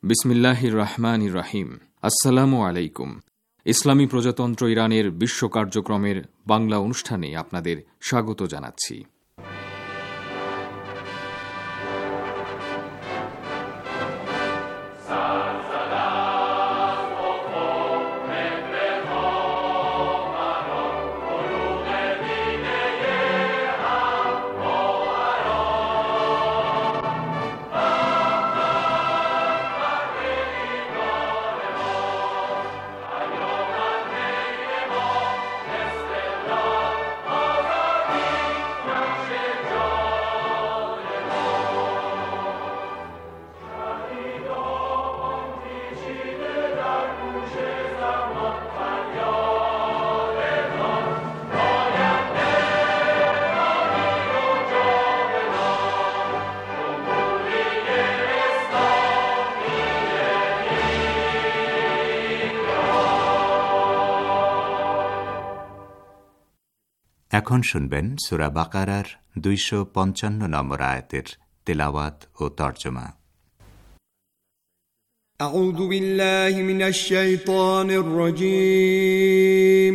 বিসমিল্লাহির রহমানির রহিম। আসসালামু আলাইকুম। ইসলামী প্রজাতন্ত্র ইরানের বিশ্ব কার্যক্রমের বাংলা অনুষ্ঠানে আপনাদের স্বাগত জানাচ্ছি। এখন শুনবেন সূরা বাকারার 255 নম্বর আয়াতের তেলাওয়াত ও তরজমা। আউযু বিল্লাহি মিনাশ শাইতানির রাজীম।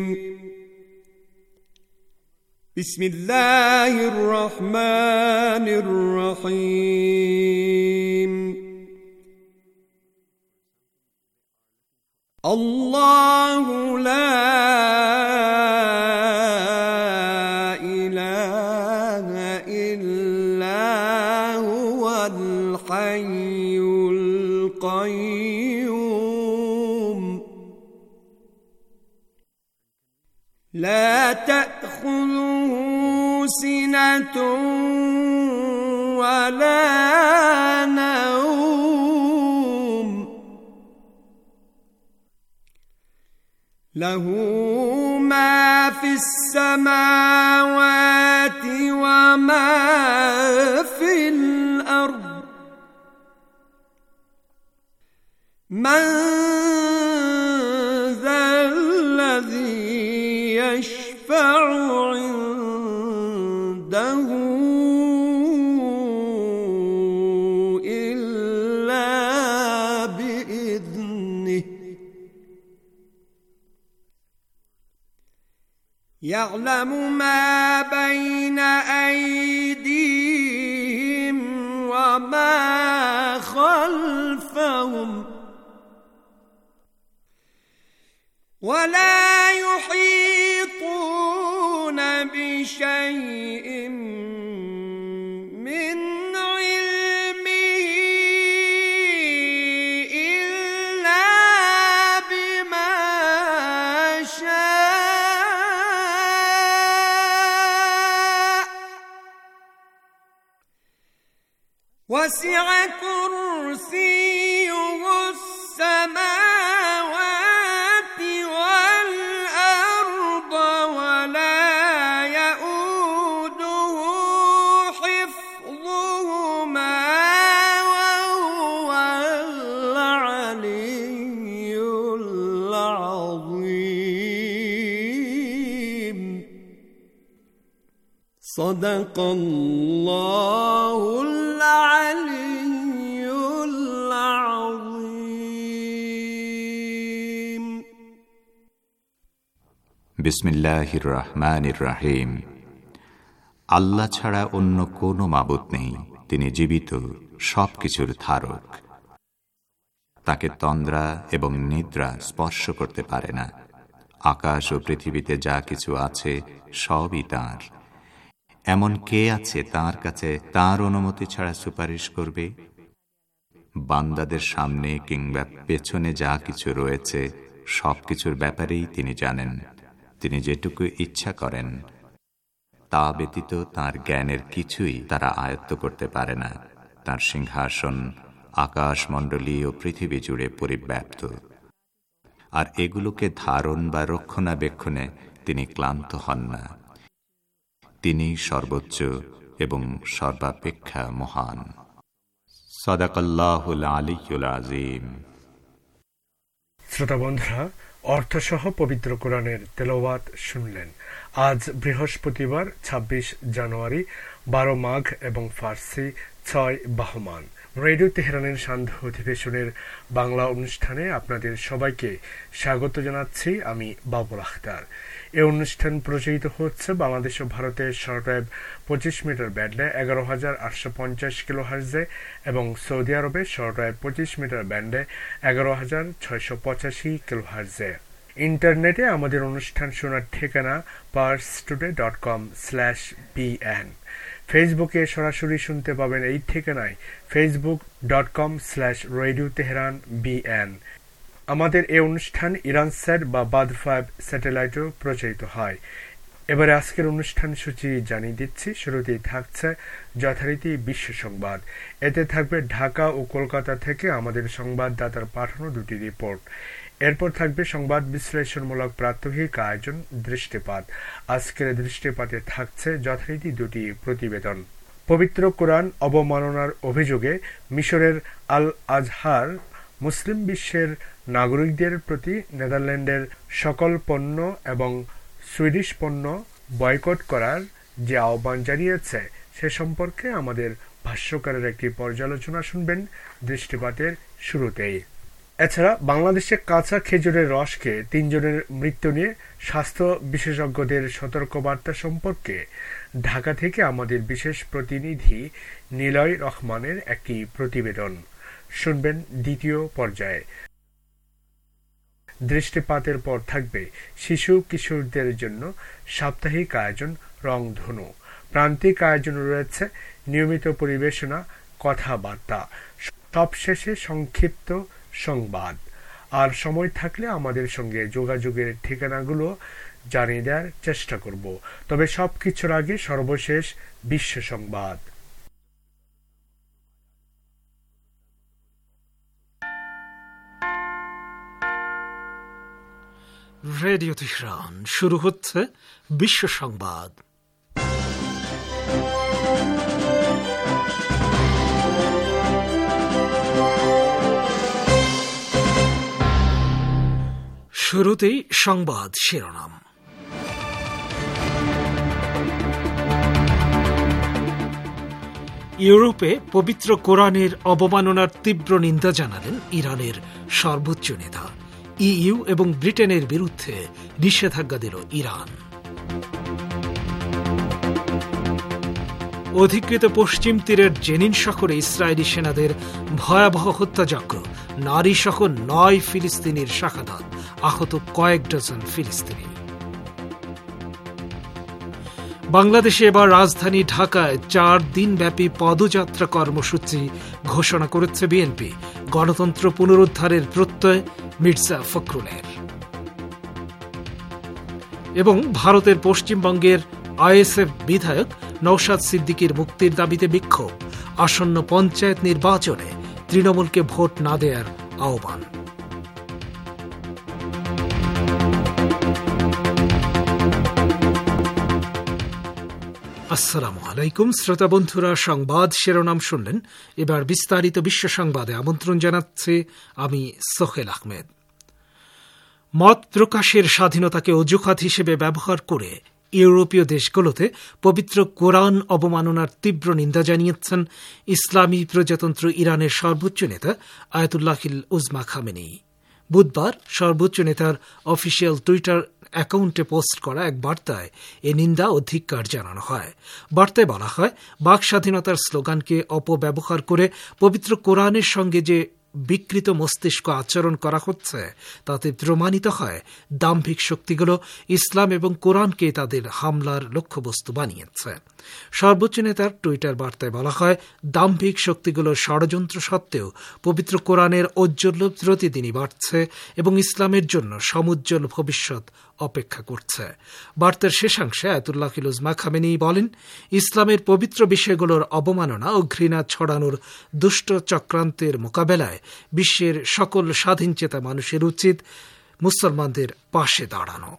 বিসমিল্লাহির রহমানির রহিম। আল্লাহু লা الحي القيوم لا تأخذه سنة ولا نوم له ما في السماوات وما في الأرض من ذا الذي يشفع عنده إلا بإذنه يعلم ما بين أيديهم وما خلفهم ولا يحيطون بشيء من علمه إلا بما شاء وسع كرسيه السماوات والأرض ولا يؤوده حفظهما وهو العلي العظيم. صدق الله العلي العظيم. বিসমিল্লাহির রহমানির রহিম। আল্লাহ ছাড়া অন্য কোনো মাবুদ নেই, তিনি জীবিত, সবকিছুর ধারক। তাকে তন্দ্রা এবং নিদ্রা স্পর্শ করতে পারে না। আকাশ ও পৃথিবীতে যা কিছু আছে সবই তাঁর। এমন কে আছে তাঁর কাছে তাঁর অনুমতি ছাড়া সুপারিশ করবে? বান্দাদের সামনে কিংবা পেছনে যা কিছু রয়েছে সবকিছুর ব্যাপারেই তিনি জানেন। তিনি যেটুকু ইচ্ছা করেন তা ব্যতীত তাঁর জ্ঞানের কিছুই তারা আয়ত্ত করতে পারে না। তাঁর সিংহাসন আকাশমণ্ডলী ও পৃথিবী জুড়ে পরিব্যাপ্ত, আর এগুলোকে ধারণ বা রক্ষণাবেক্ষণে তিনি ক্লান্ত হন না। তিনি সর্বোচ্চ এবং সর্বাপেক্ষা মহান। সাদাকাল্লাহুল আলিয়্যুল আযীম। শ্রোতা বন্ধুরা, অর্থসহ পবিত্র কোরআনের তেলাওয়াত শুনলেন। আজ বৃহস্পতিবার ২৬ জানুয়ারি, ১২ মাঘ এবং ফার্সি 6 বাহমান। রেডিও তেহরানের সান্ধ্য অধিবেশনের বাংলা অনুষ্ঠানে আপনাদের সবাইকে স্বাগত জানাচ্ছি। আমি বাবুল আখতার। এই অনুষ্ঠান প্রচারিত হচ্ছে বাংলাদেশ ও ভারতের শর্টওয়েভ 25 মিটার ব্যান্ডে 11,850 কিলোহার্টজে এবং সৌদি আরবে শর্টওয়েভ 25 মিটার ব্যান্ডে 11,685 কিলোহার্টজে। ইন্টারনেটে আমাদের অনুষ্ঠান শোনার ঠিকানা parstoday.com/bn। ফেসবুকে সরাসরি শুনতে পাবেন এই ঠিকানায় facebook.com/radio tehran bn। আমাদের এই অনুষ্ঠান ইরান স্যাট বা বাদ 5 স্যাটেলাইটেও প্রচারিত হয়। এবারে আজকের অনুষ্ঠান সূচি জানিয়ে দিচ্ছি। শুরুতেই থাকছে যথারীতি বিশ্ব সংবাদ। এতে থাকবে ঢাকা ও কলকাতা থেকে আমাদের সংবাদদাতার পাঠানো দুটি রিপোর্ট। এরপর থাকবে সংবাদ বিশ্লেষণমূলক প্রাত্যহিক আয়োজন দৃষ্টিপাত। আজকের দৃষ্টিপাতে থাকছে যথারীতি দুটি প্রতিবেদন। পবিত্র কোরআন অবমাননার অভিযোগে মিশরের আল আজহার মুসলিম বিশ্বের নাগরিকদের প্রতি নেদারল্যান্ডের সকল পণ্য এবং সুইডিশ পণ্য বয়কট করার যে আহ্বান জানিয়েছে সে সম্পর্কে আমাদের ভাষ্যকারের একটি পর্যালোচনা শুনবেন দৃষ্টিপাতের শুরুতেই। এছাড়া বাংলাদেশে কাঁচা খেজুরের রস খেয়ে 3 জনের মৃত্যু নিয়ে স্বাস্থ্য বিশেষজ্ঞদের সতর্কবার্তা সম্পর্কে ঢাকা থেকে আমাদের বিশেষ প্রতিনিধি নিলয় রহমানের একটি প্রতিবেদন শুনবেন দ্বিতীয় পর্যায়ে। দৃষ্টিপাতের পর থাকবে শিশু কিশোরদের জন্য সাপ্তাহিক আয়োজন রংধনু। প্রান্তিক আয়োজন রয়েছে নিয়মিত পরিবেশনা, কথাবার্তা, সবশেষে সংক্ষিপ্ত সংবাদ। আর সময় থাকলে আমাদের সঙ্গে যোগাযোগের ঠিকানাগুলো জানিয়ে দেওয়ার চেষ্টা করব। তবে সবকিছুর আগে সর্বশেষ বিশ্ব সংবাদ। রেডিও তেহরান শুরু হচ্ছে বিশ্ব সংবাদ। শুরুতেই সংবাদ শিরোনাম। ইউরোপে পবিত্র কোরআনের অবমাননার তীব্র নিন্দা জানালেন ইরানের সর্বোচ্চ নেতা। ইইউ এবং ব্রিটেনের বিরুদ্ধে নিষেধাজ্ঞা দিল ইরান। অধিকৃত পশ্চিম তীরের জেনিন শহরে ইসরায়েলি সেনাদের ভয়াবহ হত্যাযজ্ঞ, নারী সহ 9 ফিলিস্তিনির শাহাদাত, আহত কয়েক ডজন ফিলিস্তিনি। বাংলাদেশে এবার রাজধানী ঢাকায় 4 দিনব্যাপী পদযাত্রা কর্মসূচি ঘোষণা করেছে বিএনপি। গণতন্ত্র পুনরুদ্ধারের প্রত্যয় মির্জা ফখরুলের। এবং ভারতের পশ্চিমবঙ্গের আইএসএফ বিধায়ক নওশাদ সিদ্দিকীর মুক্তির দাবিতে বিক্ষোভ। আসন্ন পঞ্চায়েত নির্বাচনে তৃণমূলকে ভোট না দেওয়ার আহ্বান। আসসালামু আলাইকুম শ্রোতা বন্ধুরা, সংবাদ শিরোনাম শুনলেন। এবার বিস্তারিত বিশ্ব সংবাদে আমন্ত্রণ জানাচ্ছি আমি সোহেল আহমেদ। মত প্রকাশের স্বাধীনতাকে অজুহাত হিসেবে ব্যবহার করে ইউরোপীয় দেশগুলোতে পবিত্র কোরআন অবমাননার তীব্র নিন্দা জানিয়েছেন ইসলামী প্রজাতন্ত্র ইরানের সর্বোচ্চ নেতা আয়াতুল্লাহিল উজমা খামেনি। বুধবার সর্বোচ্চ নেতার অফিসিয়াল টুইটার অ্যাকাউন্টে পোস্ট করা এক বার্তায় এ নিন্দা ও ধিক্কার জানানো হয়। বার্তায় বলা হয়, বাক স্বাধীনতার স্লোগানকে অপব্যবহার করে পবিত্র কোরআনের সঙ্গে যে বিকৃত মস্তিষ্ক আচরণ করা হচ্ছে তাতে প্রমাণিত হয় দাম্ভিক শক্তিগুলো ইসলাম এবং কোরআনকে তাদের হামলার লক্ষ্যবস্তু বানিয়েছে। সর্বোচ্চ নেতার টুইটার বার্তায় বলা হয়, দাম্ভিক শক্তিগুলোর ষড়যন্ত্র সত্ত্বেও পবিত্র কোরআনের ঔজ্জ্বল্য প্রতিদিনই বাড়ছে এবং ইসলামের জন্য সমুজ্জ্বল ভবিষ্যৎ অপেক্ষা করছে। বার্তার শেষাংশে আয়াতুল্লাহিল উজমা খামেনি বলেন, ইসলামের পবিত্র বিষয়গুলোর অবমাননা ও ঘৃণা ছড়ানোর দুষ্ট চক্রান্তের মোকাবেলায় বিশ্বের সকল স্বাধীনচেতা মানুষের উচিত মুসলমানদের পাশে দাঁড়ানো।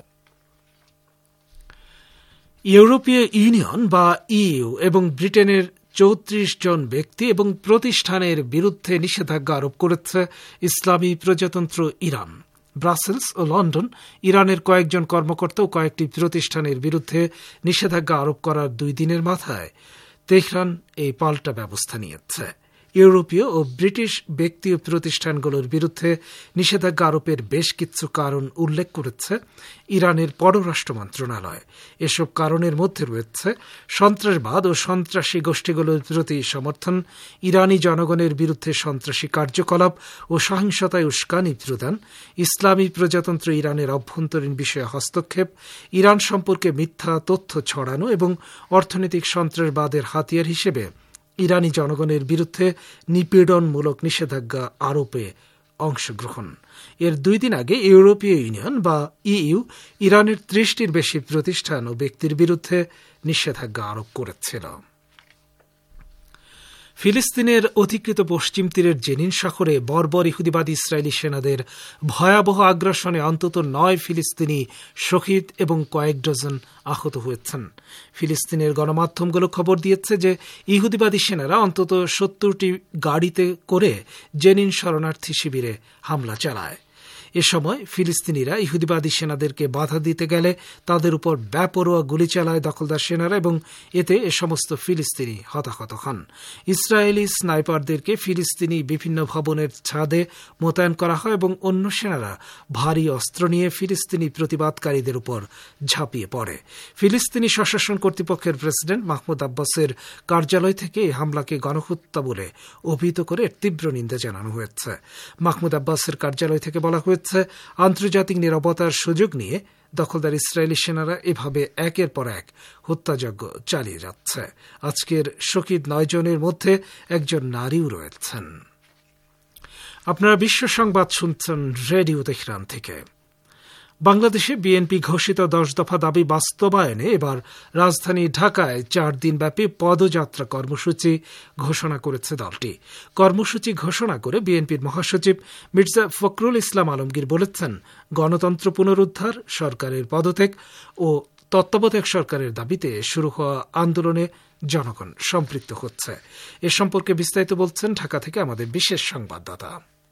ইউরোপীয় ইউনিয়ন বা ইইউ এবং ব্রিটেনের 34 জন ব্যক্তি এবং প্রতিষ্ঠানের বিরুদ্ধে নিষেধাজ্ঞা আরোপ করেছে ইসলামী প্রজাতন্ত্র ইরান। ব্রাসেলস ও লন্ডন ইরানের কয়েকজন কর্মকর্তা ও কয়েকটি প্রতিষ্ঠানের বিরুদ্ধে নিষেধাজ্ঞা আরোপ করার 2 দিনের মাথায় তেহরান এই পাল্টা ব্যবস্থা নিয়েছে। ইউরোপীয় ও ব্রিটিশ ব্যক্তি ও প্রতিষ্ঠানগুলোর বিরুদ্ধে নিষেধাজ্ঞা আরোপের বেশ কিছু কারণ উল্লেখ করেছে ইরানের পররাষ্ট্র মন্ত্রণালয়। এসব কারণের মধ্যে রয়েছে সন্ত্রাসবাদ ও সন্ত্রাসী গোষ্ঠীগুলোর প্রতি সমর্থন, ইরানি জনগণের বিরুদ্ধে সন্ত্রাসী কার্যকলাপ ও সহিংসতায় উস্কানি প্রদান, ইসলামী প্রজাতন্ত্র ইরানের অভ্যন্তরীণ বিষয়ে হস্তক্ষেপ, ইরান সম্পর্কে মিথ্যা তথ্য ছড়ানো এবং অর্থনৈতিক সন্ত্রাসবাদের হাতিয়ার হিসেবে ইরানি জনগণের বিরুদ্ধে নিপীড়নমূলক নিষেধাজ্ঞা আরোপে অংশগ্রহণ। এর 2 দিন আগে ইউরোপীয় ইউনিয়ন বা ইইউ ইরানের 30টির বেশি প্রতিষ্ঠান ও ব্যক্তির বিরুদ্ধে নিষেধাজ্ঞা আরোপ করেছিল। ফিলিস্তিনের অধিকৃত পশ্চিম তীরের জেনিন শহরে বর্বর ইহুদিবাদী ইসরায়েলি সেনাদের ভয়াবহ আগ্রাসনে অন্তত 9 ফিলিস্তিনি শহীদ এবং কয়েক ডজন আহত হয়েছেন। ফিলিস্তিনের গণমাধ্যমগুলো খবর দিয়েছে যে ইহুদিবাদী সেনারা অন্তত 70টি গাড়িতে করে জেনিন শরণার্থী শিবিরে হামলা চালায়। এ সময় ফিলিস্তিনিরা ইহুদিবাদী সেনাদেরকে বাধা দিতে গেলে তাদের উপর বেপরোয়া গুলি চালায় দখলদার সেনারা এবং এতে এ সমস্ত ফিলিস্তিনি হতাহত হন। ইসরায়েলি স্নাইপারদেরকে ফিলিস্তিনি বিভিন্ন ভবনের ছাদে মোতায়েন করা হয় এবং অন্য সেনারা ভারী অস্ত্র নিয়ে ফিলিস্তিনি প্রতিবাদকারীদের উপর ঝাঁপিয়ে পড়ে। ফিলিস্তিনি স্বশাসন কর্তৃপক্ষের প্রেসিডেন্ট মাহমুদ আব্বাসের কার্যালয় থেকে এই হামলাকে গণহত্যা বলে অভিহিত করে এর তীব্র নিন্দা জানানো হয়েছে। মাহমুদ আব্বাসের কার্যালয় থেকে বলা হয়েছে, আন্তর্জাতিক নীরবতার সুযোগ নিয়ে দখলদার ইসরায়েলি সেনারা এভাবে একের পর এক হত্যাযজ্ঞ চালিয়ে যাচ্ছে। আজকের শহীদ 9 জনের মধ্যে একজন নারীও রয়েছেন। আপনারা বিশ্ব সংবাদ শুনছেন রেডিও তেহরান থেকে। বাংলাদেশে বিএনপি ঘোষিত 10 দফা দাবি বাস্তবায়নে এবার রাজধানী ঢাকায় 4 দিনব্যাপী পদযাত্রা কর্মসূচি ঘোষণা করেছে দলটি। কর্মসূচি ঘোষণা করে বিএনপির মহাসচিব মির্জা ফখরুল ইসলাম আলমগীর বলেছেন, গণতন্ত্র পুনরুদ্ধার, সরকারের পদত্যাগ ও তত্ত্বাবধায়ক সরকারের দাবিতে শুরু হওয়া আন্দোলনে জনগণ সম্পৃক্ত হচ্ছে। এ সম্পর্কে বিস্তারিত বলছেন ঢাকা থেকে আমাদের বিশেষ সংবাদদাতা।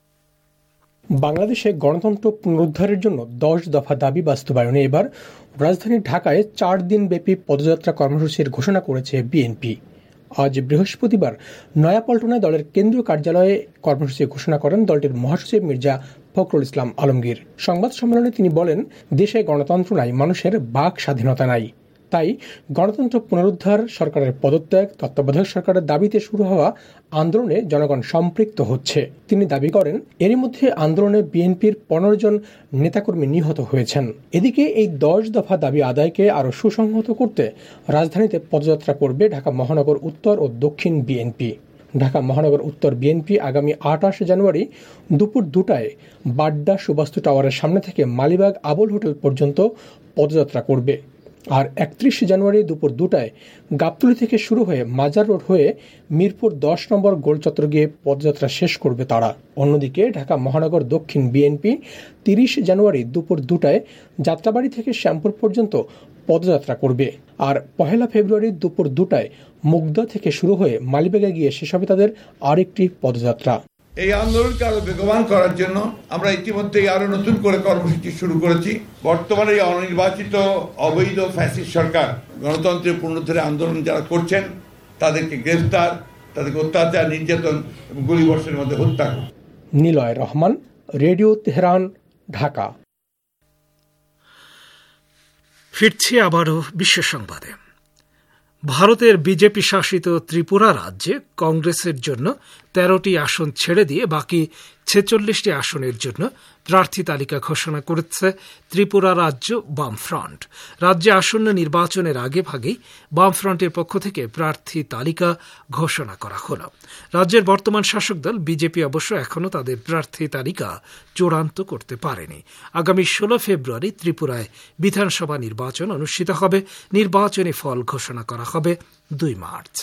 বাংলাদেশে গণতন্ত্র পুনরুদ্ধারের জন্য 10 দফা দাবি বাস্তবায়নে এবার রাজধানী ঢাকায় 4 দিনব্যাপী পদযাত্রা কর্মসূচির ঘোষণা করেছে বিএনপি। আজ বৃহস্পতিবার নয়াপল্টনায় দলের কেন্দ্রীয় কার্যালয়ে কর্মসূচি ঘোষণা করেন দলটির মহাসচিব মির্জা ফখরুল ইসলাম আলমগীর। সংবাদ সম্মেলনে তিনি বলেন, দেশে গণতন্ত্র নাই, মানুষের বাক স্বাধীনতা নাই। তাই গণতন্ত্র পুনরুদ্ধার, সরকারের পদত্যাগ, তত্ত্বাবধায়ক সরকারের দাবিতে শুরু হওয়া আন্দোলনে জনগণ সম্পৃক্ত হচ্ছে। তিনি দাবি করেন, এরই মধ্যে আন্দোলনে বিএনপির 15 জন নেতাকর্মী নিহত হয়েছেন। এদিকে এই 10 দফা দাবি আদায়কে আরও সুসংহত করতে রাজধানীতে পদযাত্রা করবে ঢাকা মহানগর উত্তর ও দক্ষিণ বিএনপি। ঢাকা মহানগর উত্তর বিএনপি আগামী 28 জানুয়ারি দুপুর 2টায় বাড্ডা সুবাস্তু টাওয়ারের সামনে থেকে মালিবাগ আবুল হোটেল পর্যন্ত পদযাত্রা করবে। আর 31 জানুয়ারি দুপুর 2টায় গাবতলী থেকে শুরু হয়ে মাজার রোড হয়ে মিরপুর 10 নম্বর গোলচত্বর গিয়ে পদযাত্রা শেষ করবে তারা। অন্যদিকে ঢাকা মহানগর দক্ষিণ বিএনপি 30 জানুয়ারি দুপুর 2টায় যাত্রাবাড়ি থেকে শ্যামপুর পর্যন্ত পদযাত্রা করবে। আর 1 ফেব্রুয়ারি দুপুর 2টায় মুগদা থেকে শুরু হয়ে মালিবাগে গিয়ে শেষ হবে তাদের আরেকটি পদযাত্রা। এই আন্দোলনকে আরো বেগবান করার জন্য আমরা ইতিমধ্যেই আরো নতুন করে কর্মসূচি শুরু করেছি। বর্তমানে এই অনির্বাচিত অবৈধ ফ্যাসিস্ট সরকার গণতন্ত্রের পুনরুদ্ধারে আন্দোলন যারা করছেন তাদেরকে গ্রেফতার, তাদেরকে অত্যাচার, নির্যাতন এবং গুলিবর্ষণের মধ্যে হত্যা করে। Niloy Rahman, radio Tehran, Dhaka. ফিরছি আবারও বিশ্ব সংবাদে। ভারতের বিজেপি শাসিত ত্রিপুরা রাজ্যে কংগ্রেসের জন্য 13টি আসন ছেড়ে দিয়ে বাকি 46টি আসনের জন্য প্রার্থী তালিকা ঘোষণা করেছে ত্রিপুরা রাজ্য বামফ্রন্ট। রাজ্যে আসন্ন নির্বাচনের আগে ভাগেই বামফ্রন্টের পক্ষ থেকে প্রার্থী তালিকা ঘোষণা করা হল। রাজ্যের বর্তমান শাসক দল বিজেপি অবশ্য এখনও তাদের প্রার্থী তালিকা চূড়ান্ত করতে পারেনি। আগামী 16 ফেব্রুয়ারি ত্রিপুরায় বিধানসভা নির্বাচন অনুষ্ঠিত হবে। নির্বাচনী ফল ঘোষণা করা হবে 2 মার্চ।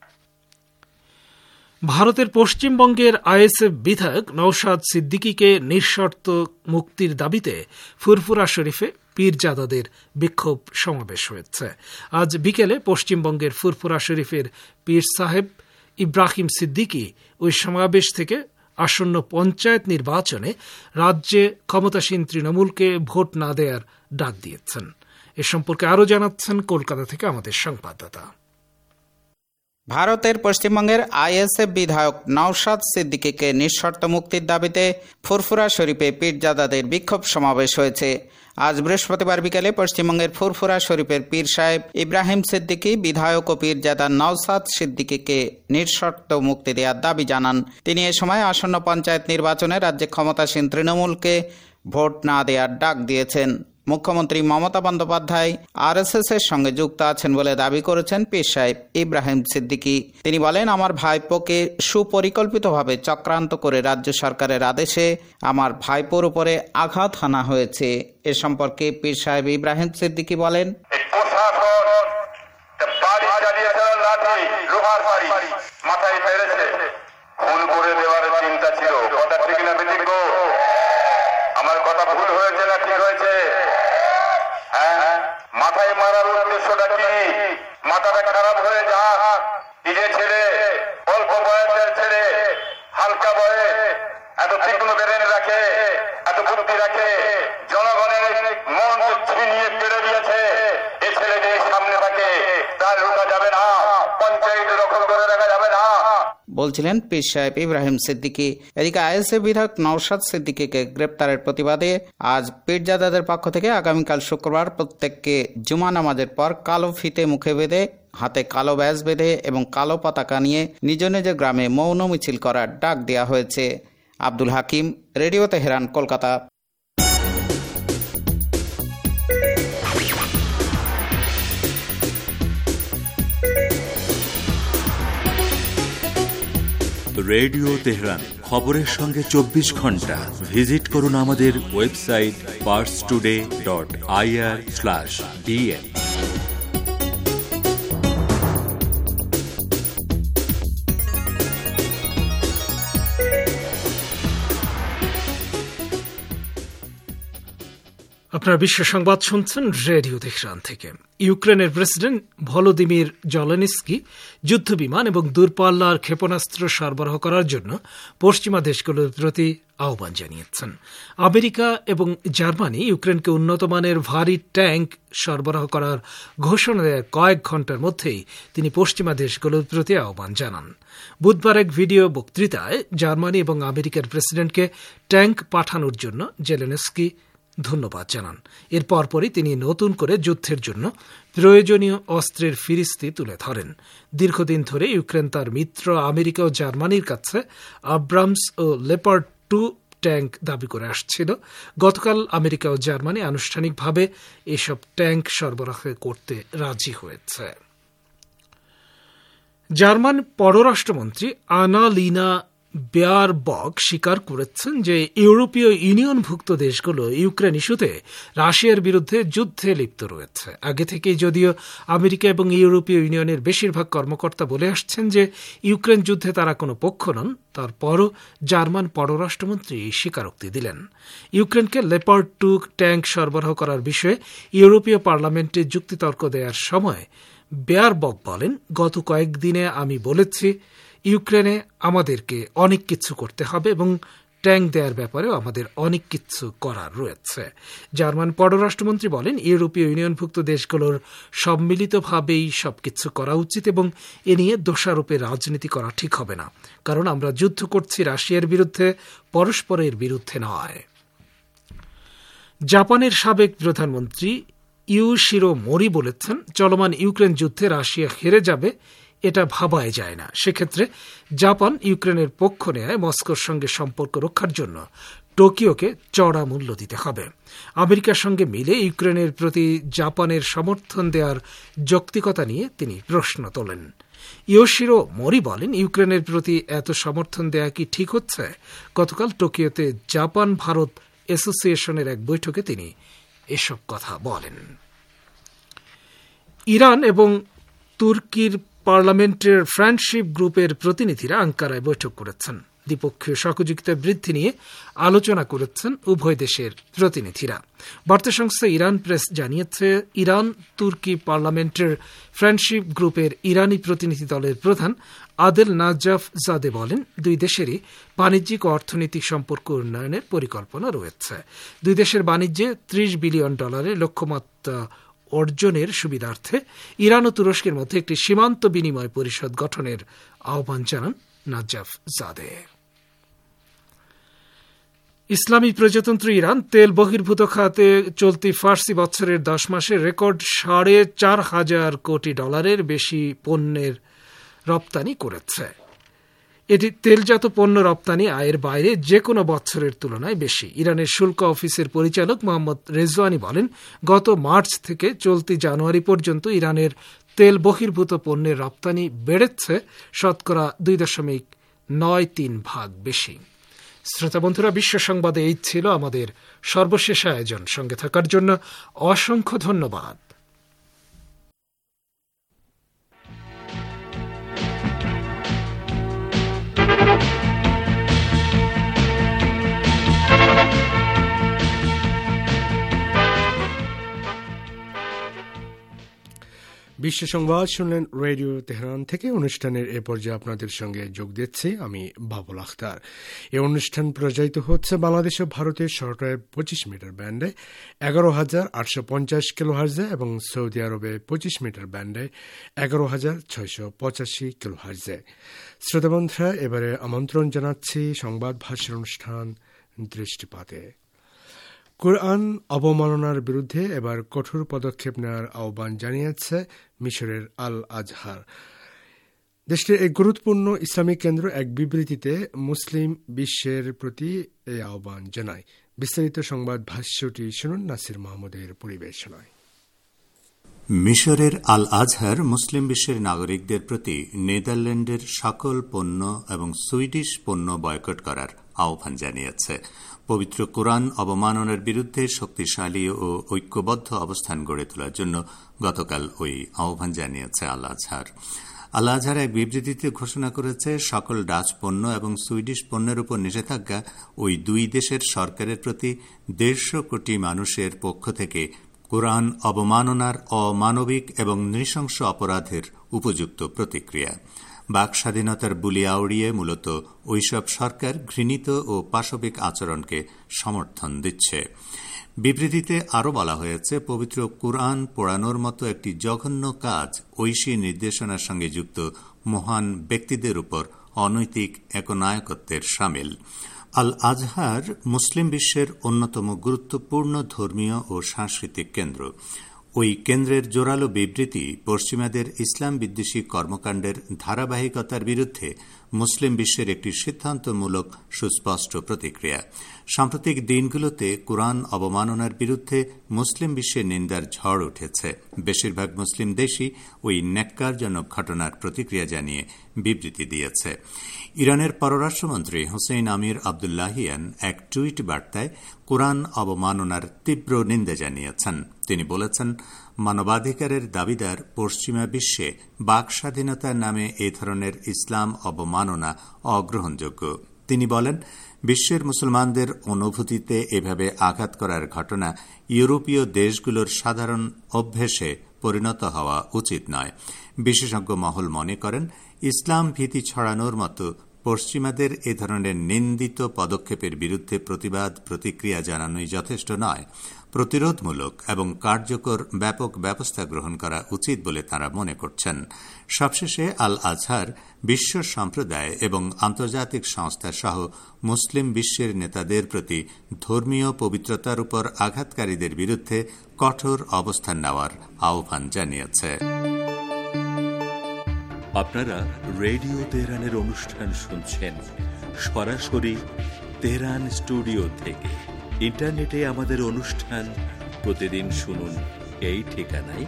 ভারতের পশ্চিমবঙ্গের আইএসএফ বিধায়ক নওশাদ সিদ্দিকীকে নিঃশর্ত মুক্তির দাবিতে ফুরফুরা শরীফে পীরজাদাদের বিক্ষোভ সমাবেশ হয়েছে। আজ বিকেলে পশ্চিমবঙ্গের ফুরফুরা শরীফের পীর সাহেব ইব্রাহিম সিদ্দিকী ওই সমাবেশ থেকে আসন্ন পঞ্চায়েত নির্বাচনে রাজ্যে ক্ষমতাসীন তৃণমূলকে ভোট না দেওয়ার ডাক দিয়েছেন। এ সম্পর্কে আরও জানাচ্ছেন কলকাতা থেকে আমাদের সংবাদদাতা। ভারতের পশ্চিমবঙ্গের আইএসএফ বিধায়ক নওশাদ সিদ্দিকীকে নিঃশর্ত মুক্তির দাবিতে ফুরফুরা শরীফে পীরজাদাদের বিক্ষোভ সমাবেশ হয়েছে। আজ বৃহস্পতিবার বিকেলে পশ্চিমবঙ্গের ফুরফুরা শরীফের পীর সাহেব ইব্রাহিম সিদ্দিকী বিধায়ক ও পীরজাদা নওশাদ সিদ্দিকীকে নিঃশর্ত মুক্তি দেওয়ার দাবি জানান। তিনি এ সময় আসন্ন পঞ্চায়েত নির্বাচনে রাজ্যে ক্ষমতাসীন তৃণমূলকে ভোট না দেওয়ার ডাক দিয়েছেন। মুখ্যমন্ত্রী মমতা বন্দ্যোপাধ্যায় আরএসএস এর সঙ্গে যুক্ত আছেন বলে দাবি করেছেন পীর সাহেব ইব্রাহিম সিদ্দিকী। তিনি বলেন, আমার ভাইপোকে সুপরিকল্পিতভাবে চক্রান্ত করে রাজ্য সরকারের আদেশে আমার ভাইপোর উপরে আঘাত হানা হয়েছে। এ সম্পর্কে পীর সাহেব ইব্রাহিম সিদ্দিকী বলেন, মাথায় ফেলেছে, খুন করে দেওয়ার চিন্তা ছিল। কথা ঠিক না বেঠিক গো? আমার কথা ভুল হয়েছে না ঠিক হয়েছে? হ্যাঁ, মাথায় মারার উদ্দেশ্যটা কি? মাথাটা খারাপ হয়ে যাক। নিজের ছেলে, অল্প বয়সের ছেলে, হালকা বয়স, এত তীক্ষ্ণ বেরেন রাখে, এত বুদ্ধি রাখে, জনগণের মন ছিনিয়ে কেড়ে দিয়েছে। এই ছেলে যদি সামনে থাকে তার রোকা যাবে না, পঞ্চায়েত দখল করে রাখা যাবে না, বলছিলেন পীর সাহেব ইব্রাহিম সিদ্দিকী। এদিকে আইএসএফ বিধায়ক নওশাদ সিদ্দিকীকে গ্রেপ্তারের প্রতিবাদে আজ পীরজাদাদের পক্ষ থেকে আগামীকাল শুক্রবার প্রত্যেককে জুমা নামাজের পর কালো ফিতে মুখে বেঁধে, হাতে কালো ব্যাজ বেঁধে এবং কালো পতাকা নিয়ে নিজ নিজ গ্রামে মৌন মিছিল করার ডাক দেওয়া হয়েছে। Abdul Hakim, radio Tehran, Kolkata. Radio Tehran, খবরের সঙ্গে 24 ঘন্টা। ভিজিট করুন আমাদের ওয়েবসাইট parstoday.ir/dn। আপনারা বিশ্ব সংবাদ শুনছেন রেডিও তেহরান থেকে। ইউক্রেনের প্রেসিডেন্ট ভলোদিমির জেলেনস্কি যুদ্ধ বিমান এবং দূরপাল্লার ক্ষেপণাস্ত্র সরবরাহ করার জন্য পশ্চিমা দেশগুলোর প্রতি আহ্বান জানিয়েছেন। আমেরিকা এবং জার্মানি ইউক্রেনকে উন্নতমানের ভারী ট্যাঙ্ক সরবরাহ করার ঘোষণা দেওয়ার কয়েক ঘণ্টার মধ্যেই তিনি পশ্চিমা দেশগুলোর প্রতি আহ্বান জানান। বুধবার এক ভিডিও বক্তৃতায় জার্মানি এবং আমেরিকার প্রেসিডেন্টকে ট্যাঙ্ক পাঠানোর জন্য জেলেনস্কি ধন্যবাদ জানান। এর পরপরই তিনি নতুন করে যুদ্ধের জন্য প্রয়োজনীয় অস্ত্রের ফিরিস্তি তুলে ধরেন। দীর্ঘদিন ধরে ইউক্রেন তার মিত্র আমেরিকা ও জার্মানির কাছে আব্রামস ও লেপার্ড 2 ট্যাঙ্ক দাবি করে আসছিল। গতকাল আমেরিকা ও জার্মানি আনুষ্ঠানিকভাবে এসব ট্যাঙ্ক সরবরাহ করতে রাজি হয়েছে। জার্মান পররাষ্ট্রমন্ত্রী আনালিনা বেয়ারবক স্বীকার করেছেন যে ইউরোপীয় ইউনিয়নভুক্ত দেশগুলো ইউক্রেন ইস্যুতে রাশিয়ার বিরুদ্ধে যুদ্ধে লিপ্ত রয়েছে। আগে থেকেই যদিও আমেরিকা এবং ইউরোপীয় ইউনিয়নের বেশিরভাগ কর্মকর্তা বলে আসছেন যে ইউক্রেন যুদ্ধে তারা কোনো পক্ষ নন, তারপরও জার্মান পররাষ্ট্রমন্ত্রী স্বীকারোক্তি দিলেন। ইউক্রেনকে লেপার্ড 2 ট্যাঙ্ক সরবরাহ করার বিষয়ে ইউরোপীয় পার্লামেন্টে যুক্তিতর্ক দেওয়ার সময় বেয়ারবক বলেন, গত কয়েকদিনে আমি বলেছি ইউক্রেনে আমাদেরকে অনেক কিছু করতে হবে এবং ট্যাঙ্ক দেওয়ার ব্যাপারেও আমাদের অনেক কিছু করার রয়েছে। জার্মান পররাষ্ট্রমন্ত্রী বলেন, ইউরোপীয় ইউনিয়নভুক্ত দেশগুলোর সম্মিলিতভাবেই সবকিছু করা উচিত এবং এ নিয়ে দোষারোপে রাজনীতি করা ঠিক হবে না, কারণ আমরা যুদ্ধ করছি রাশিয়ার বিরুদ্ধে, পরস্পরের বিরুদ্ধে নয়। জাপানের সাবেক প্রধানমন্ত্রী ইয়োশিরো মোরি বলেছেন, চলমান ইউক্রেন যুদ্ধে রাশিয়া হেরে যাবে এটা ভাবাই যায় না। সেক্ষেত্রে জাপান ইউক্রেনের পক্ষ নেয় মস্কোর সঙ্গে সম্পর্ক রক্ষার জন্য টোকিওকে চড়া মূল্য দিতে হবে। আমেরিকার সঙ্গে মিলে ইউক্রেনের প্রতি জাপানের সমর্থন দেওয়ার যৌক্তিকতা নিয়ে তিনি প্রশ্ন তোলেন। ইয়োশিরো মোরি বলেন, ইউক্রেনের প্রতি এত সমর্থন দেয়া কি ঠিক হচ্ছে? গতকাল টোকিওতে জাপান ভারত অ্যাসোসিয়েশনের এক বৈঠকে তিনি এসব কথা বলেন। ইরান এবং তুর্কির পার্লামেন্টের ফ্রেন্ডশিপ গ্রুপের প্রতিনিধিরা আঙ্কারায় বৈঠক করেছেন। দ্বিপক্ষীয় সহযোগিতা বৃদ্ধি নিয়ে আলোচনা করেছেন উভয় দেশের প্রতিনিধিরা। বার্তা সংস্থা ইরান প্রেস জানিয়েছে, ইরান তুর্কি পার্লামেন্টের ফ্রেন্ডশিপ গ্রুপের ইরানি প্রতিনিধি দলের প্রধান আদেল নাজাফ জাদে বলেন, দুই দেশেরই বাণিজ্যিক ও অর্থনৈতিক সম্পর্ক উন্নয়নের পরিকল্পনা রয়েছে। দুই দেশের বাণিজ্যে $30 বিলিয়ন লক্ষ্যমাত্রা অর্জনের সুবিধার্থে ইরান ও তুরস্কের মধ্যে একটি সীমান্ত বিনিময় পরিষদ গঠনের আহ্বান জানান নাজাফ জাদে। ইসলামী প্রজাতন্ত্র ইরান তেল বহির্ভূত খাতে চলতি ফার্সি বছরের 10 মাসে রেকর্ড $4,500 কোটি বেশি পণ্যের রপ্তানি করেছে। এটি তেলজাত পণ্য রপ্তানি আয়ের বাইরে যে কোনো বছরের তুলনায় বেশি। ইরানের শুল্ক অফিসের পরিচালক মোহাম্মদ রেজওয়ানি বলেন, গত মার্চ থেকে চলতি জানুয়ারি পর্যন্ত ইরানের তেল বহির্ভূত পণ্যের রপ্তানি বেড়েছে শতকরা 2.93% বেশি। শ্রোতা বন্ধুরা, বিশ্ব সংবাদে এই ছিল আমাদের সর্বশেষ আয়োজন। সঙ্গে থাকার জন্য অসংখ্য ধন্যবাদ। বিশ্ব সংবাদ শুনলেন রেডিও তেহরান থেকে। অনুষ্ঠানের এ পর্যায়ে আপনাদের সঙ্গে যোগ দিচ্ছি আমি বাবুল আখতার। এই অনুষ্ঠান প্রচারিত হচ্ছে বাংলাদেশ ও ভারতের শর্টওয়েভ 25 মিটার ব্যান্ডে 11,850 কিলোহার্জে এবং সৌদি আরবে 25 মিটার ব্যান্ডে 11,685 কিলোহার্জে। শ্রোতা বন্ধুরা, এবারে আমন্ত্রণ জানাচ্ছি সংবাদ ভাষ্যের অনুষ্ঠান দৃষ্টিপাতে। কোরআন অবমাননার বিরুদ্ধে এবার কঠোর পদক্ষেপ নেওয়ার আহ্বান জানিয়েছে মিশরের আল আজহার। দেশটির এক গুরুত্বপূর্ণ ইসলামিক কেন্দ্র এক বিবৃতিতে মুসলিম বিশ্বের প্রতি এই আহ্বান জানায়। বিস্তারিত সংবাদ ভাষ্যটি শুনুন নাসির মাহমুদের পরিবেশনায়। মিশরের আল আজহার মুসলিম বিশ্বের নাগরিকদের প্রতি নেদারল্যান্ডের সকল পণ্য এবং সুইডিশ পণ্য বয়কট করার আহ্বান জানিয়েছে। পবিত্র কোরআন অবমাননার বিরুদ্ধে শক্তিশালী ও ঐক্যবদ্ধ অবস্থান গড়ে তোলার জন্য গতকাল ওই আহ্বান জানিয়েছে আল আজহার। আল আজহার এক বিবৃতিতে ঘোষণা করেছে, সকল ডাচ পণ্য এবং সুইডিশ পণ্যের উপর নিষেধাজ্ঞা ওই দুই দেশের সরকারের প্রতি 150 কোটি মানুষের পক্ষ থেকে কোরআন অবমাননার অমানবিক এবং নৃশংস অপরাধের উপযুক্ত প্রতিক্রিয়া। বাক স্বাধীনতার বুলি আউড়িয়ে মূলত ওইসব সরকার ঘৃণিত ও পাশবিক আচরণকে সমর্থন দিচ্ছে। বিবৃতিতে আরও বলা হয়েছে, পবিত্র কোরআন পোড়ানোর মতো একটি জঘন্য কাজ ঐশী নির্দেশনার সঙ্গে যুক্ত মহান ব্যক্তিদের উপর অনৈতিক একনায়কত্বের শামিল। আল আজহার মুসলিম বিশ্বের অন্যতম গুরুত্বপূর্ণ ধর্মীয় ও সাংস্কৃতিক কেন্দ্র। ওই কেন্দ্রের জোরালো বিবৃতি পশ্চিমাদের ইসলাম বিদ্বেষী কর্মকাণ্ডের ধারাবাহিকতার বিরুদ্ধে মুসলিম বিশ্বের একটি সিদ্ধান্তমূলক সুস্পষ্ট প্রতিক্রিয়া। সাম্প্রতিক দিনগুলোতে কোরআন অবমাননার বিরুদ্ধে মুসলিম বিশ্বে নিন্দার ঝড় উঠেছে। বেশিরভাগ মুসলিম দেশই ওই ন্যাক্কারজনক ঘটনার প্রতিক্রিয়া জানিয়ে বিবৃতি দিয়েছে। ইরানের পররাষ্ট্রমন্ত্রী হুসেইন আমির আবদুল্লাহিয়ান এক টুইট বার্তায় কোরআন অবমাননার তীব্র নিন্দা জানিয়েছেন। তিনি বলেছেন, মানবাধিকারের দাবিদার পশ্চিমা বিশ্বে বাক স্বাধীনতার নামে এ ধরনের ইসলাম অবমাননা অগ্রহণযোগ্য। তিনি বলেন, বিশ্বের মুসলমানদের অনুভূতিতে এভাবে আঘাত করার ঘটনা ইউরোপীয় দেশগুলোর সাধারণ অভ্যেসে পরিণত হওয়া উচিত নয়। বিশেষজ্ঞ মহল মনে করেন, ইসলাম ভীতি ছড়ানোর মতো পশ্চিমাদের এ ধরনের নিন্দিত পদক্ষেপের বিরুদ্ধে প্রতিবাদ প্রতিক্রিয়া জানানোই যথেষ্ট নয়। প্রতিরোধমূলক এবং কার্যকর ব্যাপক ব্যবস্থা গ্রহণ করা উচিত বলে তাঁরা মনে করছেন। সবশেষে আল আজহার বিশ্ব সম্প্রদায় এবং আন্তর্জাতিক সংস্থা সহ মুসলিম বিশ্বের নেতাদের প্রতি ধর্মীয় পবিত্রতার উপর আঘাতকারীদের বিরুদ্ধে কঠোর অবস্থান নেওয়ার আহ্বান জানিয়েছে। আপনারা রেডিও তেহরানের অনুষ্ঠান শুনছেন সরাসরি তেহরান স্টুডিও থেকে। ইন্টারনেটে আমাদের অনুষ্ঠান প্রতিদিন শুনুন এই ঠিকানায়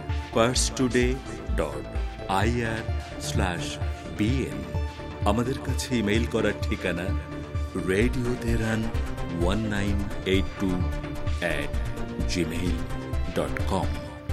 parstoday.ir/bn। আমাদের কাছে ইমেইল করার ঠিকানা রেডিও তেহরান 1982@gmail.com।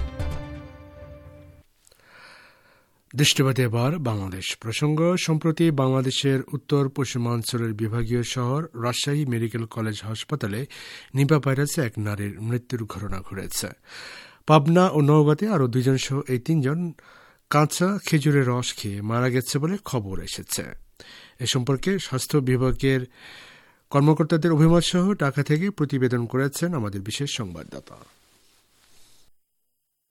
দৃষ্টিপাতে এবার বাংলাদেশ প্রসঙ্গ। সম্প্রতি বাংলাদেশের উত্তর পশ্চিমাঞ্চলের বিভাগীয় শহর রাজশাহী মেডিকেল কলেজ হাসপাতালে নিপা ভাইরাসে এক নারীর মৃত্যুর ঘটনা ঘটেছে। পাবনা ও নওগাঁতে আরও 2 জন সহ এই 3 জন কাঁচা খেজুরের রস খেয়ে মারা গেছে বলে খবর এসেছে। এ সম্পর্কে স্বাস্থ্য বিভাগের কর্মকর্তাদের অভিমত সহ ঢাকা থেকে প্রতিবেদন করেছেন আমাদের বিশেষ সংবাদদাতা।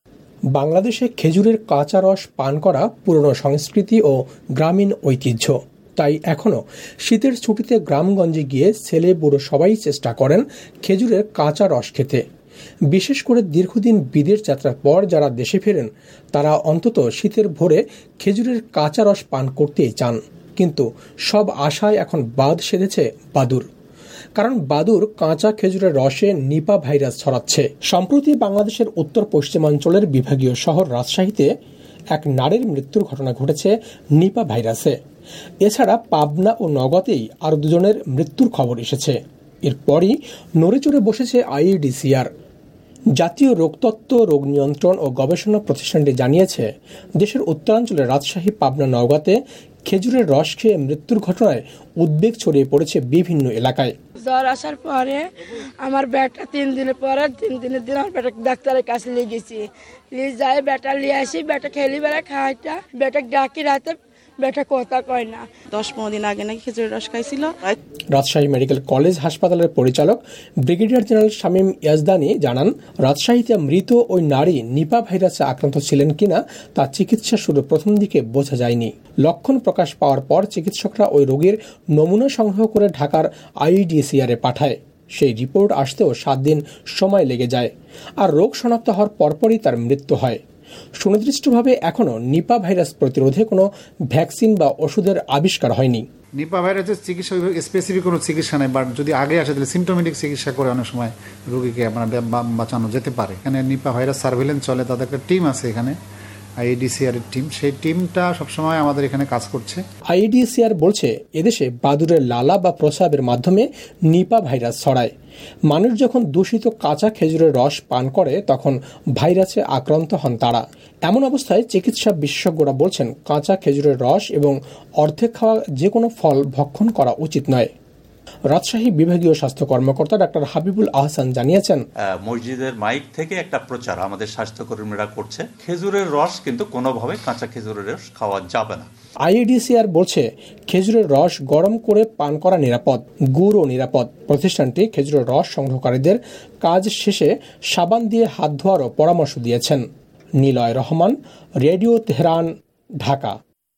বাংলাদেশে খেজুরের কাঁচা রস পান করা পুরনো সংস্কৃতি ও গ্রামীণ ঐতিহ্য। তাই এখনও শীতের ছুটিতে গ্রামগঞ্জে গিয়ে ছেলে বুড়ো সবাই চেষ্টা করেন খেজুরের কাঁচা রস খেতে। বিশেষ করে দীর্ঘদিন বিদেশ যাত্রার পর যারা দেশে ফেরেন তারা অন্তত শীতের ভোরে খেজুরের কাঁচা রস পান করতেই চান। কিন্তু সব আশায় এখন বাদ সেধেছে বাদুর। কারণ বাদুর কাঁচা খেজুরের রসে নিপা ভাইরাস ছড়াচ্ছে। সম্প্রতি বাংলাদেশের উত্তর পশ্চিমাঞ্চলের বিভাগীয় শহর রাজশাহীতে এক নারীর মৃত্যুর ঘটনা ঘটেছে নিপা ভাইরাসে। এছাড়া পাবনা ও নওগাঁতেই আরও 2 জনের মৃত্যুর খবর এসেছে। এরপরই নড়েচড়ে বসেছে আইইডিসিআর। জাতীয় রোগতত্ত্ব, রোগ নিয়ন্ত্রণ ও গবেষণা প্রতিষ্ঠানটি জানিয়েছে, দেশের উত্তরাঞ্চলে রাজশাহী, পাবনা, নওগাঁতে খেজুরের রস খেয়ে মৃত্যুর ঘটনায় উদ্বেগ ছড়িয়ে পড়েছে বিভিন্ন এলাকায়। জ্বর আসার পরে আমার বেটা 3 দিনের পরে 3 দিনের দিন আমার বেটা ডাক্তারের কাছে নিয়ে গেছি। নিয়ে যাই বেটা নিয়ে আসি, বেটা খেলি বেড়া খাইটা বেটা ডাকি রাতে, বেটা কথা কয় না। 10-15 দিন আগে নাকি খেজুরের রস খাইছিল। রাজশাহী মেডিকেল কলেজ হাসপাতালের পরিচালক ব্রিগেডিয়ার জেনারেল শামীম ইয়াজদানি জানান, রাজশাহীতে মৃত ওই নারী নিপা ভাইরাসে আক্রান্ত ছিলেন কিনা তা চিকিৎসা শুরু প্রথম দিকে বোঝা যায়নি। লক্ষণ প্রকাশ পাওয়ার পর চিকিৎসকরা ওই রোগীর নমুনা সংগ্রহ করে ঢাকার আইইডিসিআরে পাঠায়। সেই রিপোর্ট আসতেও 7 দিন সময় লেগে যায়। আর রোগ শনাক্ত হওয়ার পরপরই তার মৃত্যু হয়। সুনির্দিষ্টভাবে এখনো নিপা ভাইরাস প্রতিরোধে কোনো ভ্যাকসিন বা ওষুধের আবিষ্কার হয়নি। নিপা ভাইরাসের চিকিৎসা স্পেসিফিক কোনো চিকিৎসা নেই, বাট যদি আগে আসে তাহলে সিমটোমেটিক চিকিৎসা করে অনেক সময় রোগীকে বাঁচানো যেতে পারে। এখানে নিপা ভাইরাস সার্ভেলেন্স চলে, তাদের একটা টিম আছে এখানে, আইইডিসিআর এর টিম। সেই টিমটা সবসময় আমাদের এখানে কাজ করছে। আইইডিসিআর বলছে, এদেশে বাদুরের লালা বা প্রস্রাবের মাধ্যমে নিপা ভাইরাস ছড়ায়। মানুষ যখন দূষিত কাঁচা খেজুরের রস পান করে তখন ভাইরাসে আক্রান্ত হন তারা। এমন অবস্থায় চিকিৎসা বিশেষজ্ঞরা বলছেন, কাঁচা খেজুরের রস এবং অর্ধেক খাওয়া যে কোনো ফল ভক্ষণ করা উচিত নয়। রাজশাহী বিভাগীয় স্বাস্থ্য কর্মকর্তা ডাক্তার হাবিবুল আহসান জানিয়েছেন, মসজিদের মাইক থেকে একটা প্রচার আমাদের স্বাস্থ্যকর্মীরা করছে, খেজুরের রস কিন্তু কোনোভাবে কাঁচা খেজুরের রস খাওয়া যাবে না। আইইডিসিআর বলছে, খেজুরের রস গরম করে পান করা নিরাপদ, গুড়ও নিরাপদ। প্রতিষ্ঠানটি খেজুরের রস সংগ্রহকারীদের কাজ শেষে সাবান দিয়ে হাত ধোয়ারও পরামর্শ দিয়েছেন। Niloy Rahman, radio Tehran, Dhaka.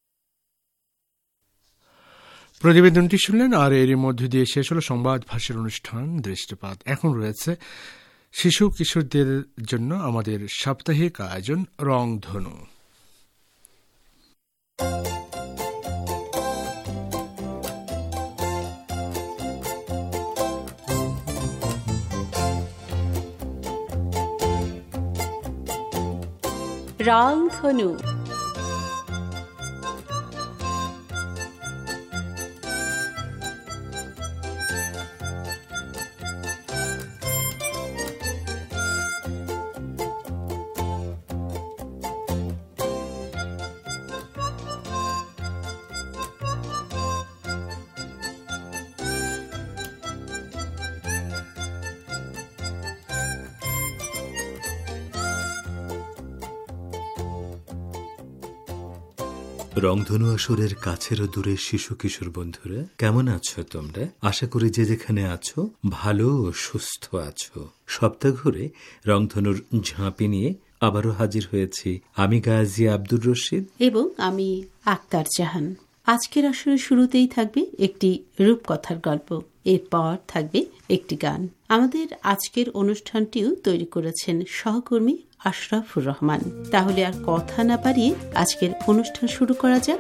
প্রতিবেদনটি শুনলেন, আর এর মধ্যে দিয়ে শেষ হল সংবাদ ভাষার অনুষ্ঠান দৃষ্টিপাত। এখন রয়েছে শিশু কিশোরদের জন্য আমাদের সাপ্তাহিক আয়োজন রংধনু। রংধনু রংধনু আসরের কাছের ও দূরের শিশু কিশোর বন্ধুরা, কেমন আছো তোমরা? আশা করি যে যেখানে আছো ভালো ও সুস্থ আছো। সপ্তাহ ঘুরে রংধনুর ঝাঁপি নিয়ে আবারও হাজির হয়েছি আমি গাজী আব্দুর রশিদ এবং আমি আক্তার জাহান। আজকের আসরের শুরুতেই থাকবে একটি রূপকথার গল্প, এরপর থাকবে একটি গান। আমাদের আজকের অনুষ্ঠানটিও তৈরি করেছেন সহকর্মী আশরাফুর রহমান। তাহলে আর কথা না বাড়িয়ে আজকের অনুষ্ঠান শুরু করা যাক।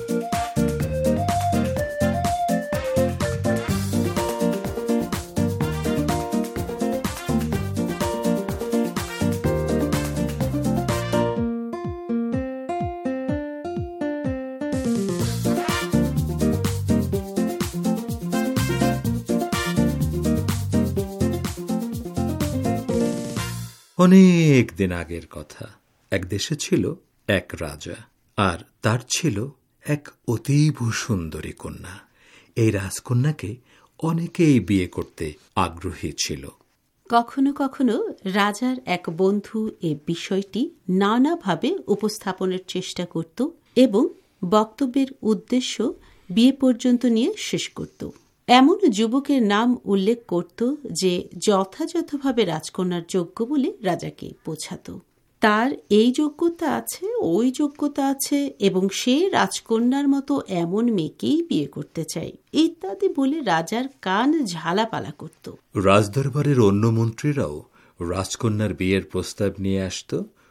অনেক দিন আগের কথা। এক দেশে ছিল এক রাজা, আর তার ছিল এক অতীব সুন্দরী কন্যা। এই রাজকন্যাকে অনেকেই বিয়ে করতে আগ্রহী ছিল। কখনো কখনো রাজার এক বন্ধু এ বিষয়টি নানাভাবে উপস্থাপনের চেষ্টা করত এবং বক্তব্যের উদ্দেশ্য বিয়ে পর্যন্ত নিয়ে শেষ করত। এমন যুবকের নাম উল্লেখ করত যে যথাযথভাবে রাজকন্যার যোগ্য বলে রাজাকে বোঝাত। তার এই যোগ্যতা আছে, ওই যোগ্যতা আছে, এবং সে রাজকন্যার মতো এমন মেয়েকেই বিয়ে করতে চাই, ইত্যাদি বলে রাজার কান ঝালাপালা করত। রাজদরবারের অন্য মন্ত্রীরাও রাজকন্যার বিয়ের প্রস্তাব নিয়ে আসত।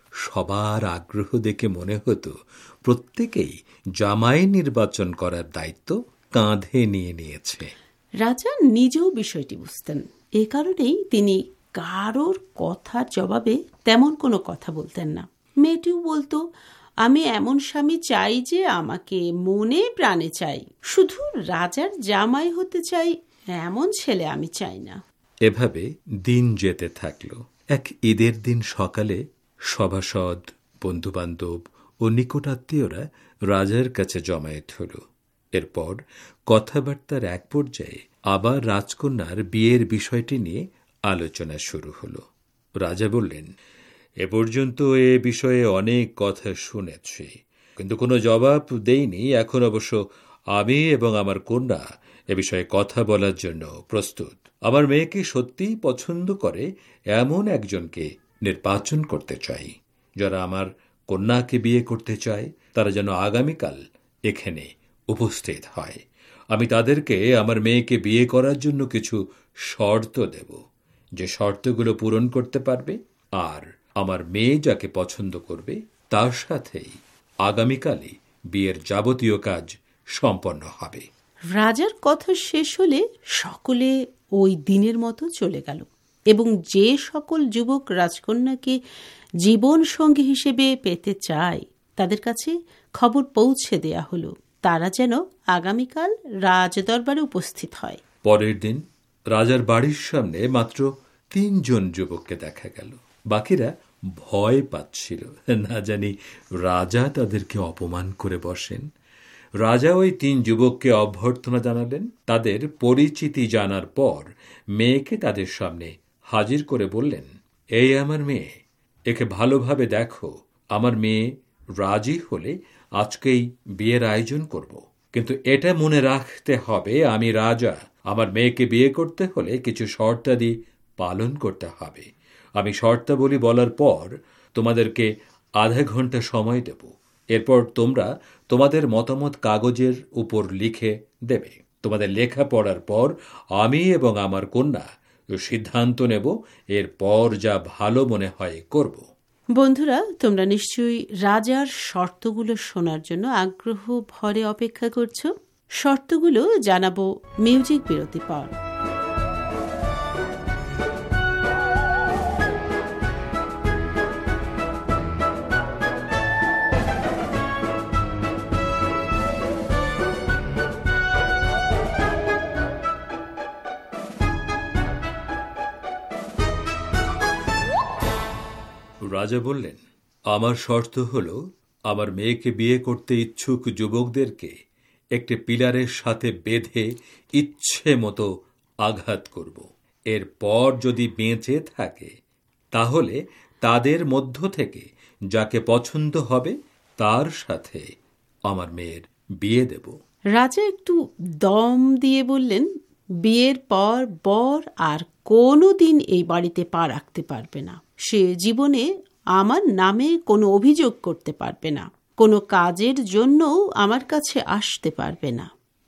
সবার আগ্রহ দেখে মনে হতো প্রত্যেকেই জামাই নির্বাচন করার দায়িত্ব কাঁধে নিয়ে নিয়েছে। রাজা নিজেও বিষয়টি বুঝতেন, এ কারণেই তিনি কারোর কথার জবাবে তেমন কোনো কথা বলতেন না। মেয়েটিও বলতো, আমি এমন স্বামী চাই যে আমাকে মনে প্রাণে চাই, শুধু রাজার জামাই হতে চাই এমন ছেলে আমি চাই না। এভাবে দিন যেতে থাকলো। এক ঈদের দিন সকালে সভাসদ, বন্ধুবান্ধব ও নিকটাত্মীয়রা রাজার কাছে জমায়েত হল। এরপর কথাবার্তার এক পর্যায়ে আবার রাজকন্যার বিয়ের বিষয়টি নিয়ে আলোচনা শুরু হল। রাজা বললেন, এ পর্যন্ত এ বিষয়ে অনেক কথা শুনেছি, কিন্তু কোনো জবাব দেইনি। এখন অবশ্য আমি এবং আমার কন্যা এ বিষয়ে কথা বলার জন্য প্রস্তুত। আমার মেয়েকে সত্যিই পছন্দ করে এমন একজনকে নির্বাচন করতে চাই। যারা আমার কন্যাকে বিয়ে করতে চায় তারা যেন আগামীকাল এখানে উপস্থিত হয়। আমি তাদেরকে আমার মেয়েকে বিয়ে করার জন্য কিছু শর্ত দেব। যে শর্তগুলো পূরণ করতে পারবে আর আমার মেয়ে যাকে পছন্দ করবে তার সাথেই আগামীকালই বিয়ের যাবতীয় কাজ সম্পন্ন হবে। রাজার কথা শেষ হলে সকলে ওই দিনের মতো চলে গেল, এবং যে সকল যুবক রাজকন্যাকে জীবন সঙ্গী হিসেবে পেতে চায় তাদের কাছে খবর পৌঁছে দেয়া হলো তারা যেন আগামীকাল রাজদরবারে উপস্থিত হয়। পরের দিন রাজার বাড়ির সামনে মাত্র 3 জন যুবককে দেখা গেল। বাকিরা ভয় পাচ্ছিল, না জানি রাজা তাদেরকে অপমান করে বসেন। রাজা ওই 3 যুবককে অভ্যর্থনা জানালেন। তাদের পরিচিতি জানার পর মেয়েকে তাদের সামনে হাজির করে বললেন, এই আমার মেয়ে, একে ভালোভাবে দেখো। আমার মেয়ে রাজি হলে আজকেই বিয়ের আয়োজন করব, কিন্তু এটা মনে রাখতে হবে আমি রাজা। আমার মেয়েকে বিয়ে করতে হলে কিছু শর্তাদি পালন করতে হবে। আমি শর্তাবলী বলার পর তোমাদেরকে আধা ঘন্টা সময় দেব। এরপর তোমরা তোমাদের মতামত কাগজের উপর লিখে দেবে। তোমাদের লেখা পড়ার পর আমি এবং আমার কন্যা সিদ্ধান্ত নেব, এরপর যা ভালো মনে হয় করব। বন্ধুরা, তোমরা নিশ্চয়ই রাজার শর্তগুলো শোনার জন্য আগ্রহ ভরে অপেক্ষা করছো। শর্তগুলো জানাবো মিউজিক বিরতি পর। রাজা বললেন, আমার শর্ত হল আমার মেয়েকে বিয়ে করতে ইচ্ছুক যুবকদেরকে একটি পিলারের সাথে বেঁধে ইচ্ছে মতো আঘাত করব। এরপর যদি বেঁচে থাকে তাহলে তাদের মধ্য থেকে যাকে পছন্দ হবে তার সাথে আমার মেয়ের বিয়ে দেব। রাজা একটু দম দিয়ে বললেন, বিয়ের পর বর আর কোনোদিন এই বাড়িতে পা রাখতে পারবে না। সে জীবনে আমার নামে কোনো অভিযোগ করতে পারবে না, কোনো কাজের জন্যও আমার কাছে আসতে পারবে না।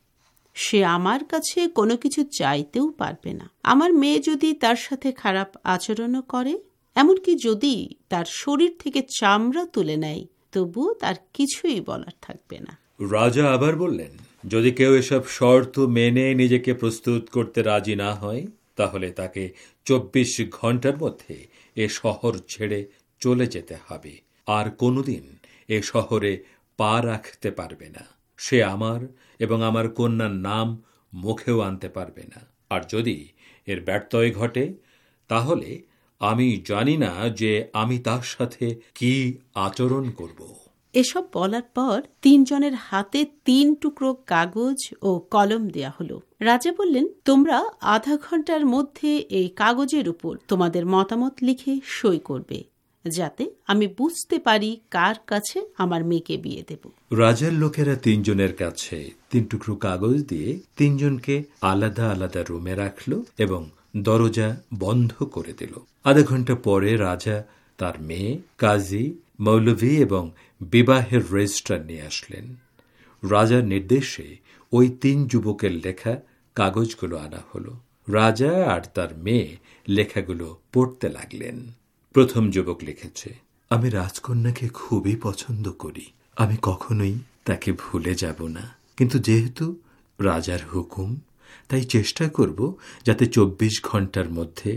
সে আমার কাছে কোনো কিছু চাইতেও পারবে না। আমার মেয়ে যদি তার সাথে খারাপ আচরণও করে, এমনকি যদি তার শরীর থেকে চামড়া তুলে নেয়, তবুও তার কিছুই বলার থাকবে না। রাজা আবার বললেন, যদি কেউ এসব শর্ত মেনে নিজেকে প্রস্তুত করতে রাজি না হয় তাহলে তাকে 24 ঘন্টার মধ্যে এ শহর ছেড়ে চলে যেতে হবে, আর কোনোদিন এ শহরে পা রাখতে পারবে না। সে আমার এবং আমার কন্যার নাম মুখেও আনতে পারবে না। আর যদি এর ব্যত্যয় ঘটে তাহলে আমি জানি না যে আমি তার সাথে কি আচরণ করব। এসব বলার পর 3 জনের হাতে 3 টুকরো কাগজ ও কলম দেয়া হলো। রাজা বললেন, তোমরা আধা ঘন্টার মধ্যে এই কাগজের উপর তোমাদের মতামত লিখে সই করবে, যাতে আমি বুঝতে পারি কার কাছে আমার মেয়েকে বিয়ে দেব। রাজার লোকেরা 3 জনের কাছে 3 টুকরো কাগজ দিয়ে 3 জনকে আলাদা আলাদা রুমে রাখলো এবং দরজা বন্ধ করে দিল। আধা ঘন্টা পরে রাজা তার মেয়ে, কাজী, মৌলভী এবং বিবাহের রেজিস্ট্রার নিয়ে আসলেন। রাজার নির্দেশে ওই 3 যুবকের লেখা কাগজগুলো আনা হলো। রাজা আর তার মেয়ে লেখাগুলো পড়তে লাগলেন। প্রথম যুবক লিখেছে, আমি রাজকন্যাকে খুবই পছন্দ করি, আমি কখনোই তাকে ভুলে যাব না, কিন্তু যেহেতু রাজার হুকুম, তাই চেষ্টা করব যাতে 24 ঘন্টার মধ্যে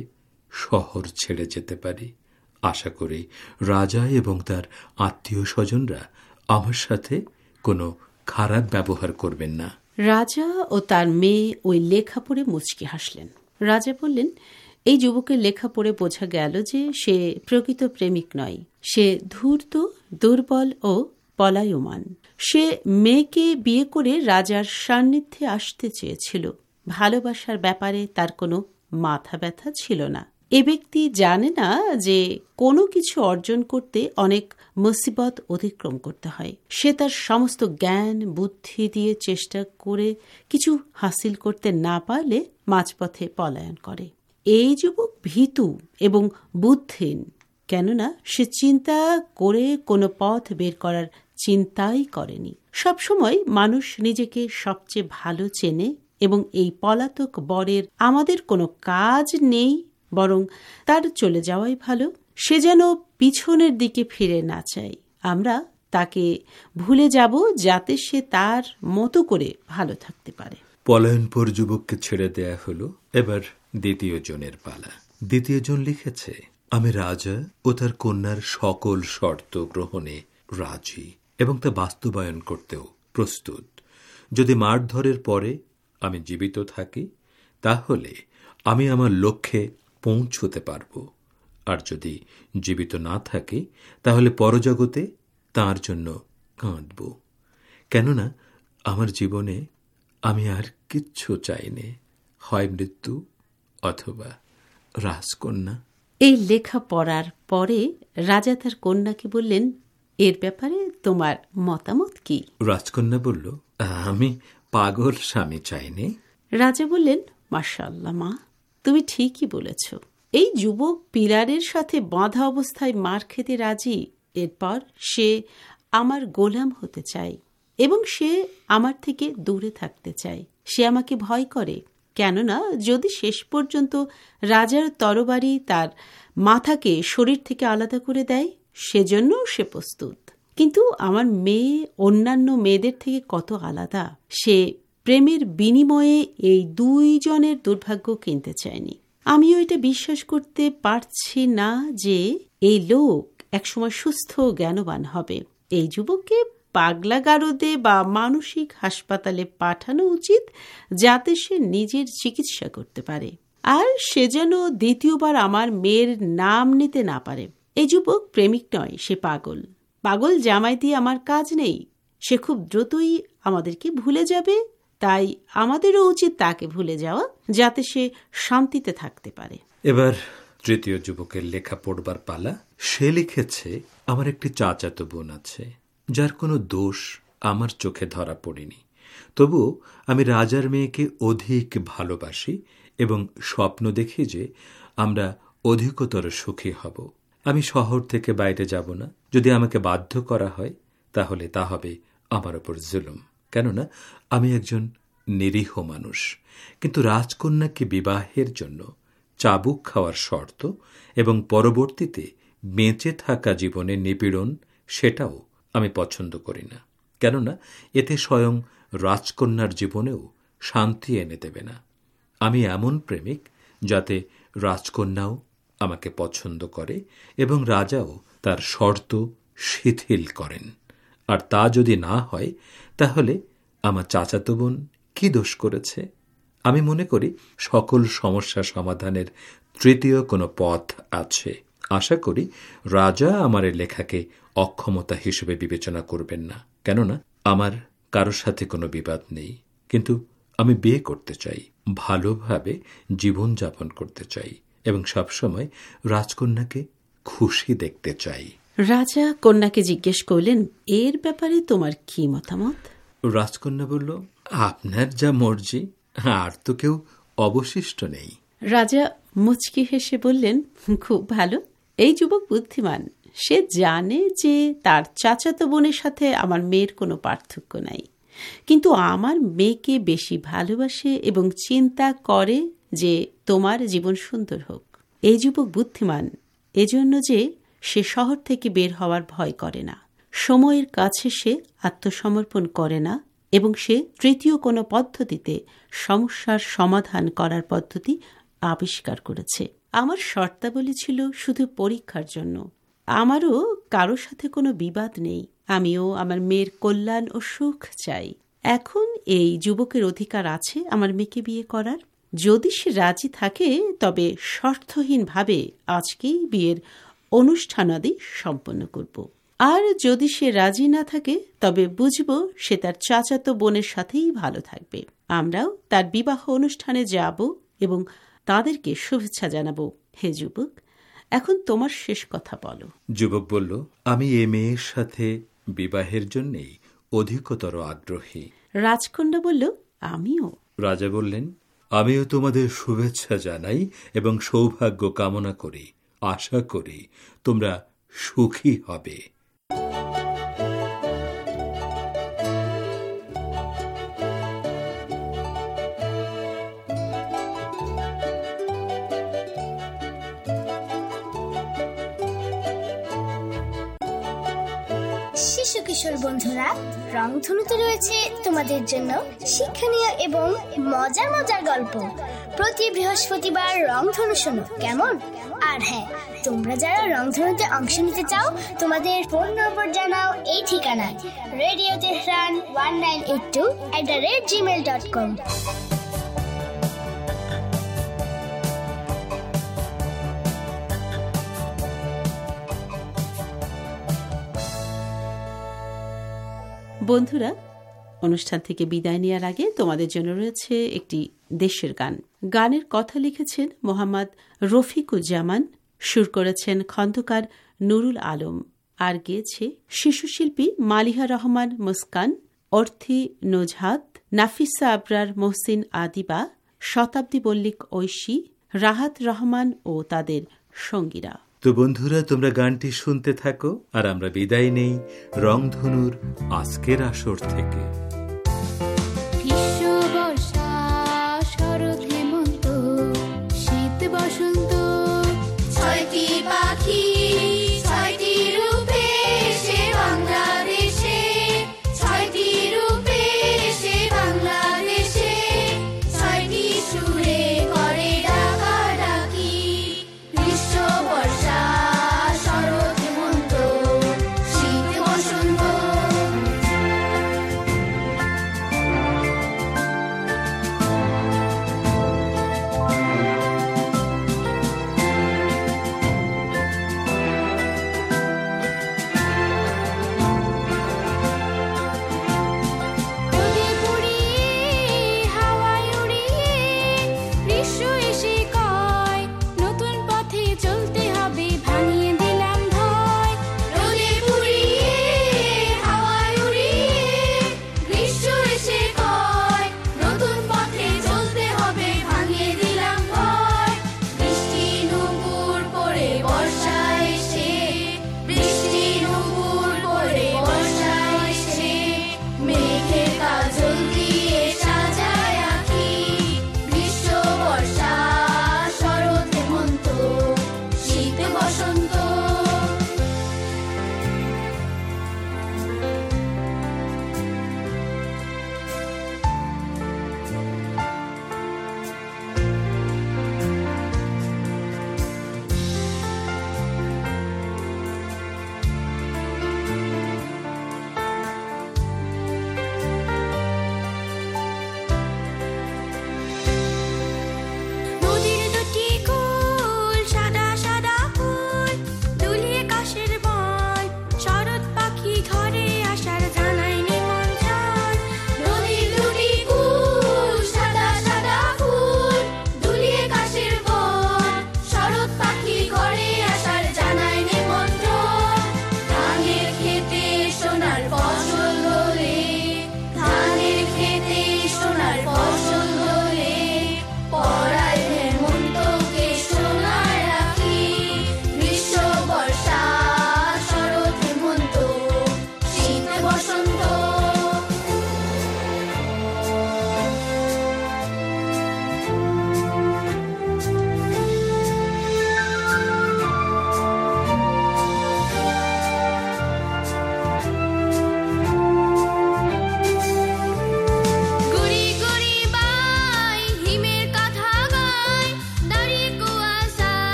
শহর ছেড়ে যেতে পারি। আশা করি রাজা এবং তার আত্মীয় স্বজনরা আমার সাথে কোনো খারাপ ব্যবহার করবেন না। রাজা ও তার মেয়ে ওই লেখা পড়ে মুচকি হাসলেন। রাজা বললেন, এই যুবকের লেখা পড়ে বোঝা গেল যে সে প্রকৃত প্রেমিক নয়, সে ধূর্ত, দুর্বল ও পলায়মান। সে মেয়েকে বিয়ে করে রাজার সান্নিধ্যে আসতে চেয়েছিল। ভালোবাসার ব্যাপারে তার কোনো মাথা ব্যথা ছিল না। এ ব্যক্তি জানে না যে কোনো কিছু অর্জন করতে অনেক মুসিবত অতিক্রম করতে হয়। সে তার সমস্ত জ্ঞান বুদ্ধি দিয়ে চেষ্টা করে কিছু হাসিল করতে না পারলে মাঝপথে পলায়ন করে। এই যুবক ভীতু এবং বুদ্ধিহীন, কেননা সে চিন্তা করে কোনো পথ বের করার চিন্তাই করেনি। সবসময় মানুষ নিজেকে সবচেয়ে ভালো চেনে এবং এই পলাতক বরের আমাদের কোনো কাজ নেই, বরং তার চলে যাওয়াই ভালো। সে যেন পিছনের দিকে ফিরে না চায়। আমরা তাকে ভুলে যাব যাতে সে তার মতো করে ভালো থাকতে পারে। পলায়নপর যুবককে ছেড়ে দেয়া হলো। এবার দ্বিতীয় জনের পালা। দ্বিতীয় জন লিখেছে, আমি রাজা ও তার কন্যার সকল শর্ত গ্রহণে রাজি এবং তা বাস্তবায়ন করতেও প্রস্তুত। যদি মারধরের পরে আমি জীবিত থাকি, তাহলে আমি আমার লক্ষ্যে পৌঁছতে পারব, আর যদি জীবিত না থাকি তাহলে পরজগতে তার জন্য কাঁদব। কেননা আমার জীবনে আমি আর কিচ্ছু চাইনি, হয় মৃত্যু অথবা রাজকন্যা। এই লেখা পড়ার পরে রাজা তার কন্যাকে বললেন, এর ব্যাপারে তোমার মতামত কি? রাজকন্যা বলল, আমি পাগল স্বামী চাইনি। রাজা বললেন, মাশাআল্লাহ মা, তুমি ঠিকই বলেছ। এই যুবক পিলারের সাথে বাঁধা অবস্থায় মার খেতে রাজি। এরপর সে আমার গোলাম হতে চায় এবং সে আমার থেকে দূরে থাকতে চায়। সে আমাকে ভয় করে, কেননা যদি শেষ পর্যন্ত রাজার তরবারি তার মাথাকে শরীর থেকে আলাদা করে দেয়, সেজন্য সে প্রস্তুত। কিন্তু আমার মেয়ে অন্যান্য মেয়েদের থেকে কত আলাদা। সে প্রেমের বিনিময়ে এই 2 জনের দুর্ভাগ্য কিনতে চায়নি। আমিও এটা বিশ্বাস করতে পারছি না যে এই লোক একসময় সুস্থ জ্ঞানবান হবে। এই যুবককে পাগলাগারদে বা মানসিক হাসপাতালে পাঠানো উচিত, যাতে সে নিজের চিকিৎসা করতে পারে, আর সে যেন দ্বিতীয়বার আমার মেয়ের নাম নিতে না পারে। এই যুবক প্রেমিক নয়, সে পাগল। পাগল জামাই দিয়ে আমার কাজ নেই। সে খুব দ্রুতই আমাদেরকে ভুলে যাবে, তাই আমাদেরও উচিত তাকে ভুলে যাওয়া, যাতে সে শান্তিতে থাকতে পারে। এবার তৃতীয় যুবকের লেখা পড়বার পালা। সে লিখেছে, আমার একটি চাচাতো বোন আছে, যার কোনো দোষ আমার চোখে ধরা পড়েনি। তবু আমি রাজার মেয়েকে অধিক ভালোবাসি এবং স্বপ্ন দেখি যে আমরা অধিকতর সুখী হব। আমি শহর থেকে বাইরে যাব না। যদি আমাকে বাধ্য করা হয়, তাহলে তা হবে আমার ওপর জুলুম, কেননা আমি একজন নিরীহ মানুষ। কিন্তু রাজকন্যাকে বিবাহের জন্য চাবুক খাওয়ার শর্ত এবং পরবর্তীতে বেঁচে থাকা জীবনে নিপীড়ন, সেটাও আমি পছন্দ করি না, কেননা এতে স্বয়ং রাজকন্যার জীবনেও শান্তি এনে দেবে না। আমি এমন প্রেমিক যাতে রাজকন্যাও আমাকে পছন্দ করে এবং রাজাও তার শর্ত শিথিল করেন। আর তা যদি না হয়, তাহলে আমার চাচাতো বোন কি দোষ করেছে? আমি মনে করি সকল সমস্যা সমাধানের তৃতীয় কোনো পথ আছে। আশা করি রাজা আমার লেখাকে অক্ষমতা হিসেবে বিবেচনা করবেন না, কেননা আমার কারোর সাথে কোনো বিবাদ নেই, কিন্তু আমি বিয়ে করতে চাই, ভালোভাবে জীবনযাপন করতে চাই এবং সবসময় রাজকন্যাকে খুশি দেখতে চাই। রাজা কন্যাকে জিজ্ঞেস করলেন, এর ব্যাপারে তোমার কি মতামত? রাজকন্যা বলল, আপনার যা মর্জি, আর তো কেউ অবশিষ্ট নেই। রাজা মুচকি হেসে বললেন, খুব ভালো। এই যুবক বুদ্ধিমান, সে জানে যে তার চাচাতো বোনের সাথে আমার মেয়ের কোনো পার্থক্য নাই, কিন্তু আমার মেয়েকে বেশি ভালোবাসে এবং চিন্তা করে যে তোমার জীবন সুন্দর হোক। এই যুবক বুদ্ধিমান এজন্য যে সে শহর থেকে বের হওয়ার ভয় করে না, সময়ের কাছে সে আত্মসমর্পণ করে না এবং সে তৃতীয় কোনো পদ্ধতিতে সমস্যার সমাধান করার পদ্ধতি আবিষ্কার করেছে। আমার শর্তাবলী ছিল শুধু পরীক্ষার জন্য। আমারও কারো সাথে কোনো বিবাদ নেই। আমিও আমার মেয়ের কল্যাণ ও সুখ চাই। এখন এই যুবকের অধিকার আছে আমার মেয়েকে বিয়ে করার। যদি সে রাজি থাকে তবে শর্তহীনভাবে আজকেই বিয়ের অনুষ্ঠানাদি সম্পন্ন করব। আর যদি সে রাজি না থাকে তবে বুঝব সে তার চাচাতো বোনের সাথেই ভালো থাকবে। আমরাও তার বিবাহ অনুষ্ঠানে যাব এবং তাদেরকে শুভেচ্ছা জানাবো। হে যুবক, এখন তোমার শেষ কথা বলো। যুবক বলল, আমি এ মেয়ের সাথে বিবাহের জন্যই অধিকতর আগ্রহী। রাজকন্যা বলল, আমিও। রাজা বললেন, আমিও তোমাদের শুভেচ্ছা জানাই এবং সৌভাগ্য কামনা করি। আশা করি তোমরা সুখী হবে। শিশু কিশোর বন্ধুরা, রংধনুতে রয়েছে তোমাদের জন্য শিক্ষণীয় এবং মজার মজার গল্প। প্রতি বৃহস্পতিবার রংধনু শোনো, কেমন? আর হ্যাঁ, তোমরা যারা রংধনুতে অংশ নিতে চাও তোমাদের ফোন নম্বর জানাও এই ঠিকানায় রেডিও তেহরান 1982@gmail.com। বন্ধুরা, অনুষ্ঠান থেকে বিদায় নেওয়ার আগে তোমাদের জন্য রয়েছে একটি দেশের গান। গানের কথা লিখেছেন মোহাম্মদ রফিকুজ্জামান, সুর করেছেন খন্দকার নুরুল আলম, আর গেয়েছে শিশুশিল্পী মালিহা রহমান মুস্কান, অর্থী নজহাত, নাফিসা আবরার, মহসিন আদিবা, শতাব্দী মল্লিক ঐশী, রাহাত রহমান ও তাদের সঙ্গীরা। তো বন্ধুরা, তোমরা গানটি শুনতে থাকো আর আমরা বিদায় নেই রংধনুর আজকের আসর থেকে। গ্রীষ্ম, বর্ষা, শরৎ, হেমন্ত, শীত, বসন্ত, ছয়টি পাখি, ছয়টি রূপে সে বাংলাদেশে, ছয়টি রূপে সে বাংলাদেশে, ছয়টি সুরে করে ডাকাডাকি। গ্রীষ্ম, বর্ষা, শরৎ, হেমন্ত, শীত, বসন্ত।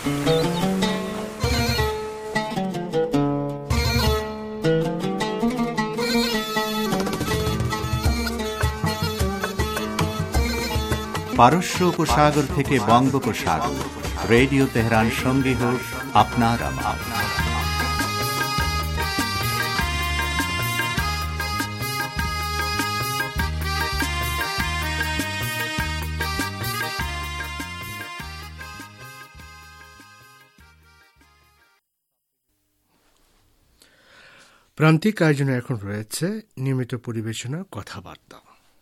পারস্য উপসাগর থেকে বঙ্গোপসাগর, রেডিও তেহরান সঙ্গে হোক আপনার আমার। প্রান্তিক আয়োজনে এখন রয়েছে নিয়মিত পরিবেশনা কথাবার্তা।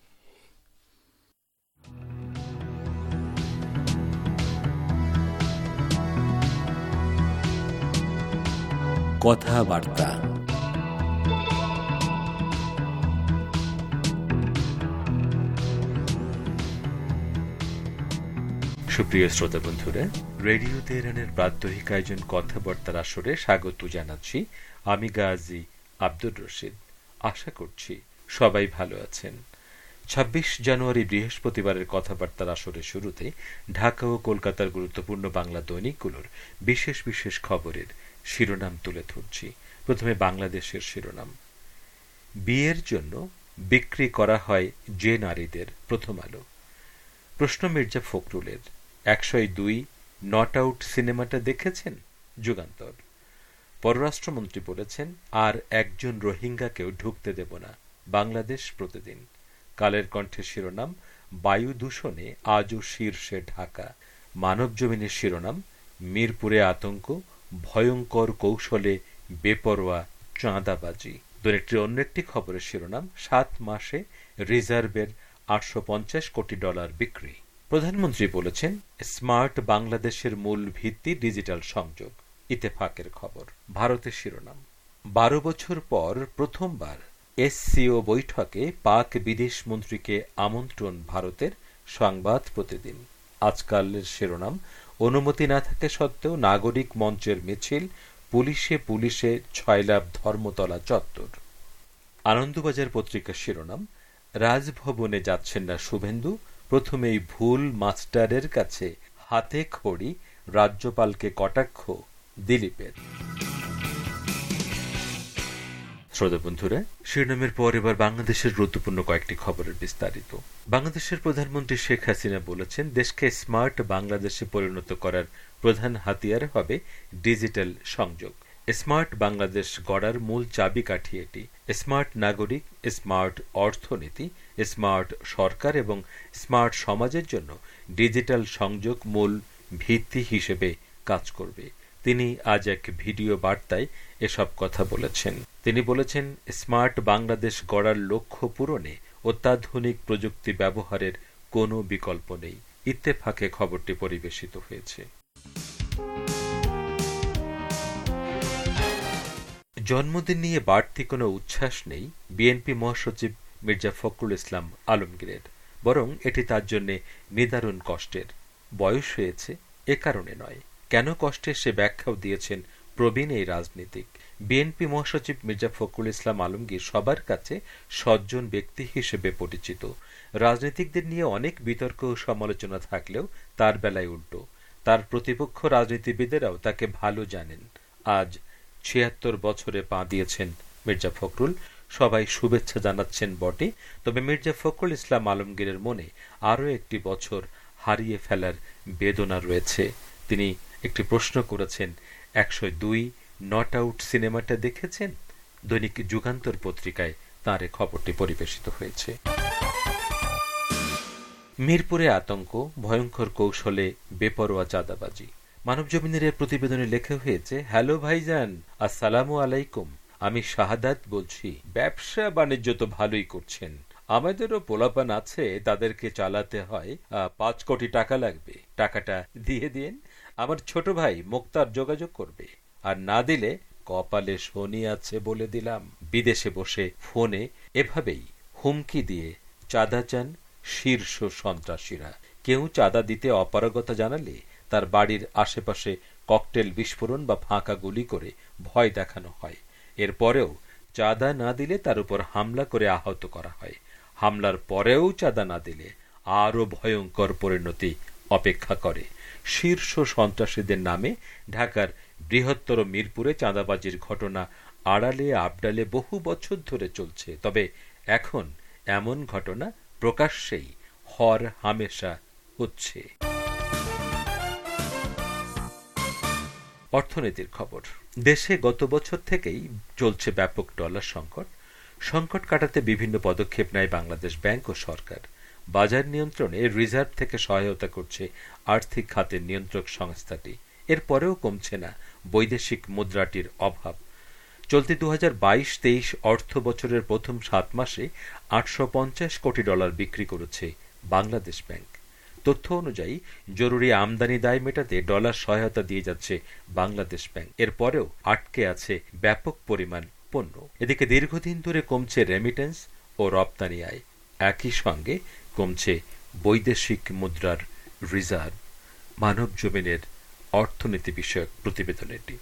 কথাবার্তা সুপ্রিয় শ্রোতা বন্ধুরা, রেডিও তেহরানের প্রাত্যহিক আয়োজন কথাবার্তার আসরে স্বাগত জানাচ্ছি আমি গাজী আব্দুর রশিদ। আশা করছি সবাই ভালো আছেন। ২৬ জানুয়ারি বৃহস্পতিবারের কথাবার্তার আসরের শুরুতে ঢাকা ও কলকাতার গুরুত্বপূর্ণ বাংলা দৈনিকগুলোর বিশেষ বিশেষ খবরের শিরোনাম তুলে ধরছি। প্রথমে বাংলাদেশের শিরোনাম। বিয়ের জন্য বিক্রি করা হয় যে নারীদের, প্রথম আলো। প্রশ্ন মির্জা ফখরুলের, ১০২ নট আউট সিনেমাটা দেখেছেন? যুগান্তর। পররাষ্ট্রমন্ত্রী বলেছেন, আর একজন রোহিঙ্গাকেও ঢুকতে দেব না, বাংলাদেশ প্রতিদিন। কালের কণ্ঠের শিরোনাম, বায়ু দূষণে আজও শীর্ষে ঢাকা। মানব জমিনের শিরোনাম, মিরপুরে আতঙ্ক, ভয়ঙ্কর কৌশলে বেপরোয়া চাঁদাবাজি। দৈনিকটির অন্য একটি খবরের শিরোনাম, ৭ মাসে রিজার্ভের $৮৫০ কোটি বিক্রি। প্রধানমন্ত্রী বলেছেন, স্মার্ট বাংলাদেশের মূল ভিত্তি ডিজিটাল সংযোগ। ইত্তেফাকের খবর। ভারতের শিরোনাম, ১২ বছর পর প্রথমবার এসসিও বৈঠকে পাক বিদেশ মন্ত্রীকে আমন্ত্রণ ভারতের, সংবাদ প্রতিদিন। আজকালের শিরোনাম, অনুমতি না থাকা সত্ত্বেও নাগরিক মঞ্চের মিছিল, পুলিশে ছয়লাভ ধর্মতলা চত্বর। আনন্দবাজার পত্রিকার শিরোনাম, রাজভবনে যাচ্ছেন না শুভেন্দু, প্রথমেই ভুল মাস্টারের কাছে হাতে খড়ি, রাজ্যপালকে কটাক্ষ দিলীপের। শ্রোতা বন্ধুরা, শিরোনামের পর এবার বাংলাদেশের গুরুত্বপূর্ণ কয়েকটি খবরের বিস্তারিত। বাংলাদেশের প্রধানমন্ত্রী শেখ হাসিনা বলেছেন, দেশকে স্মার্ট বাংলাদেশে পরিণত করার প্রধান হাতিয়ার হবে ডিজিটাল সংযোগ। স্মার্ট বাংলাদেশ গড়ার মূল চাবিকাঠি এটি। স্মার্ট নাগরিক, স্মার্ট অর্থনীতি, স্মার্ট সরকার এবং স্মার্ট সমাজের জন্য ডিজিটাল সংযোগ মূল ভিত্তি হিসেবে কাজ করবে। তিনি আজ এক ভিডিও বার্তায় এসব কথা বলেছেন। তিনি বলেছেন, স্মার্ট বাংলাদেশ গড়ার লক্ষ্য পূরণে অত্যাধুনিক প্রযুক্তি ব্যবহারের কোনো বিকল্প নেই। ইত্তেফাকে খবরটি পরিবেশিত হয়েছে। জন্মদিন নিয়ে বাড়তি কোনো উচ্ছ্বাস নেই বিএনপি মহাসচিব মির্জা ফখরুল ইসলাম আলমগীরের, বরং এটি তার জন্য নিদারুণ কষ্টের। বয়স হয়েছে এ কারণে নয়। কেন কষ্টের সে ব্যাখ্যাও দিয়েছেন প্রবীণ এই রাজনীতিক। বিএনপি মহাসচিব মির্জা ফখরুল ইসলাম আলমগীর সবার কাছে সজ্জন ব্যক্তি হিসেবে পরিচিত। রাজনীতিকদের নিয়ে অনেক বিতর্ক ও সমালোচনা থাকলেও তার বেলায় উল্টো। তার প্রতিপক্ষ রাজনীতিবিদেরাও তাকে ভালো জানেন। আজ ৭৬ বছরে পা দিয়েছেন মির্জা ফখরুল। সবাই শুভেচ্ছা জানাচ্ছেন বটে, তবে মির্জা ফখরুল ইসলাম আলমগীরের মনে আরও একটি বছর হারিয়ে ফেলার বেদনা রয়েছে। তিনি একটি প্রশ্ন করেছেন, ১০২ নট আউট সিনেমাটা দেখেছেন? দৈনিক যুগান্তর পত্রিকায় তাঁর এ খবরটি পরিবেশিত হয়েছে। মিরপুরে আতঙ্ক, ভয়ঙ্কর কৌশলে বেপরোয়া চাঁদাবাজি। মানব জমিনের প্রতিবেদনে লেখা হয়েছে, হ্যালো ভাইজান, আসসালামু আলাইকুম, আমি শাহাদাত বলছি। ব্যবসা বাণিজ্য তো ভালোই করছেন, আমাদেরও পোলাপান আছে, তাদেরকে চালাতে হয়, ৫ কোটি টাকা লাগবে, টাকাটা দিয়ে দিন। আমার ছোট ভাই মুক্তার যোগাযোগ করবে, আর না দিলে কপালে শনি আছে বলে দিলাম। বিদেশে বসে ফোনে এভাবেই হুমকি দিয়ে চাঁদা চান শীর্ষ সন্ত্রাসীরা। কেউ চাঁদা দিতে অপারগতা জানালে তার বাড়ির আশেপাশে ককটেল বিস্ফোরণ বা ফাঁকা গুলি করে ভয় দেখানো হয়। এরপরেও চাঁদা না দিলে তার উপর হামলা করে আহত করা হয়। হামলার পরেও চাঁদা না দিলে আরও ভয়ঙ্কর পরিণতি অপেক্ষা করে। শীর্ষ সন্ত্রাসীদের নামে ঢাকার বৃহত্তর মিরপুরে চাঁদাবাজির ঘটনা আড়ালে আবডালে বহু বছর ধরে চলছে। তবে এখন এমন ঘটনা প্রকাশ্যেই হর হামেশা হচ্ছে। অর্থনীতির খবর। দেশে গত বছর থেকেই চলছে ব্যাপক ডলার সংকট। সংকট কাটাতে বিভিন্ন পদক্ষেপ নেয় বাংলাদেশ ব্যাংক ও সরকার। বাজার নিয়ন্ত্রণে রিজার্ভ থেকে সহায়তা করছে আর্থিক খাতের নিয়ন্ত্রক সংস্থাটি। এরপরেও কমছে না বৈদেশিক মুদ্রাটির অভাব। চলতি 2022-23 অর্থ বছরের প্রথম 7 মাসে 850 কোটি ডলার বিক্রি করেছে বাংলাদেশ ব্যাংক। তথ্য অনুযায়ী জরুরি আমদানি দায় মেটাতে ডলার সহায়তা দিয়ে যাচ্ছে বাংলাদেশ ব্যাংক। এরপরেও আটকে আছে ব্যাপক পরিমাণ পণ্য। এদিকে দীর্ঘদিন ধরে কমছে রেমিটেন্স ও রপ্তানি আয়, একই সঙ্গে কমছে বৈদেশিক মুদ্রার রিজার্ভ। মানব জমিনের অর্থনীতি বিষয়ক প্রতিবেদন এটি।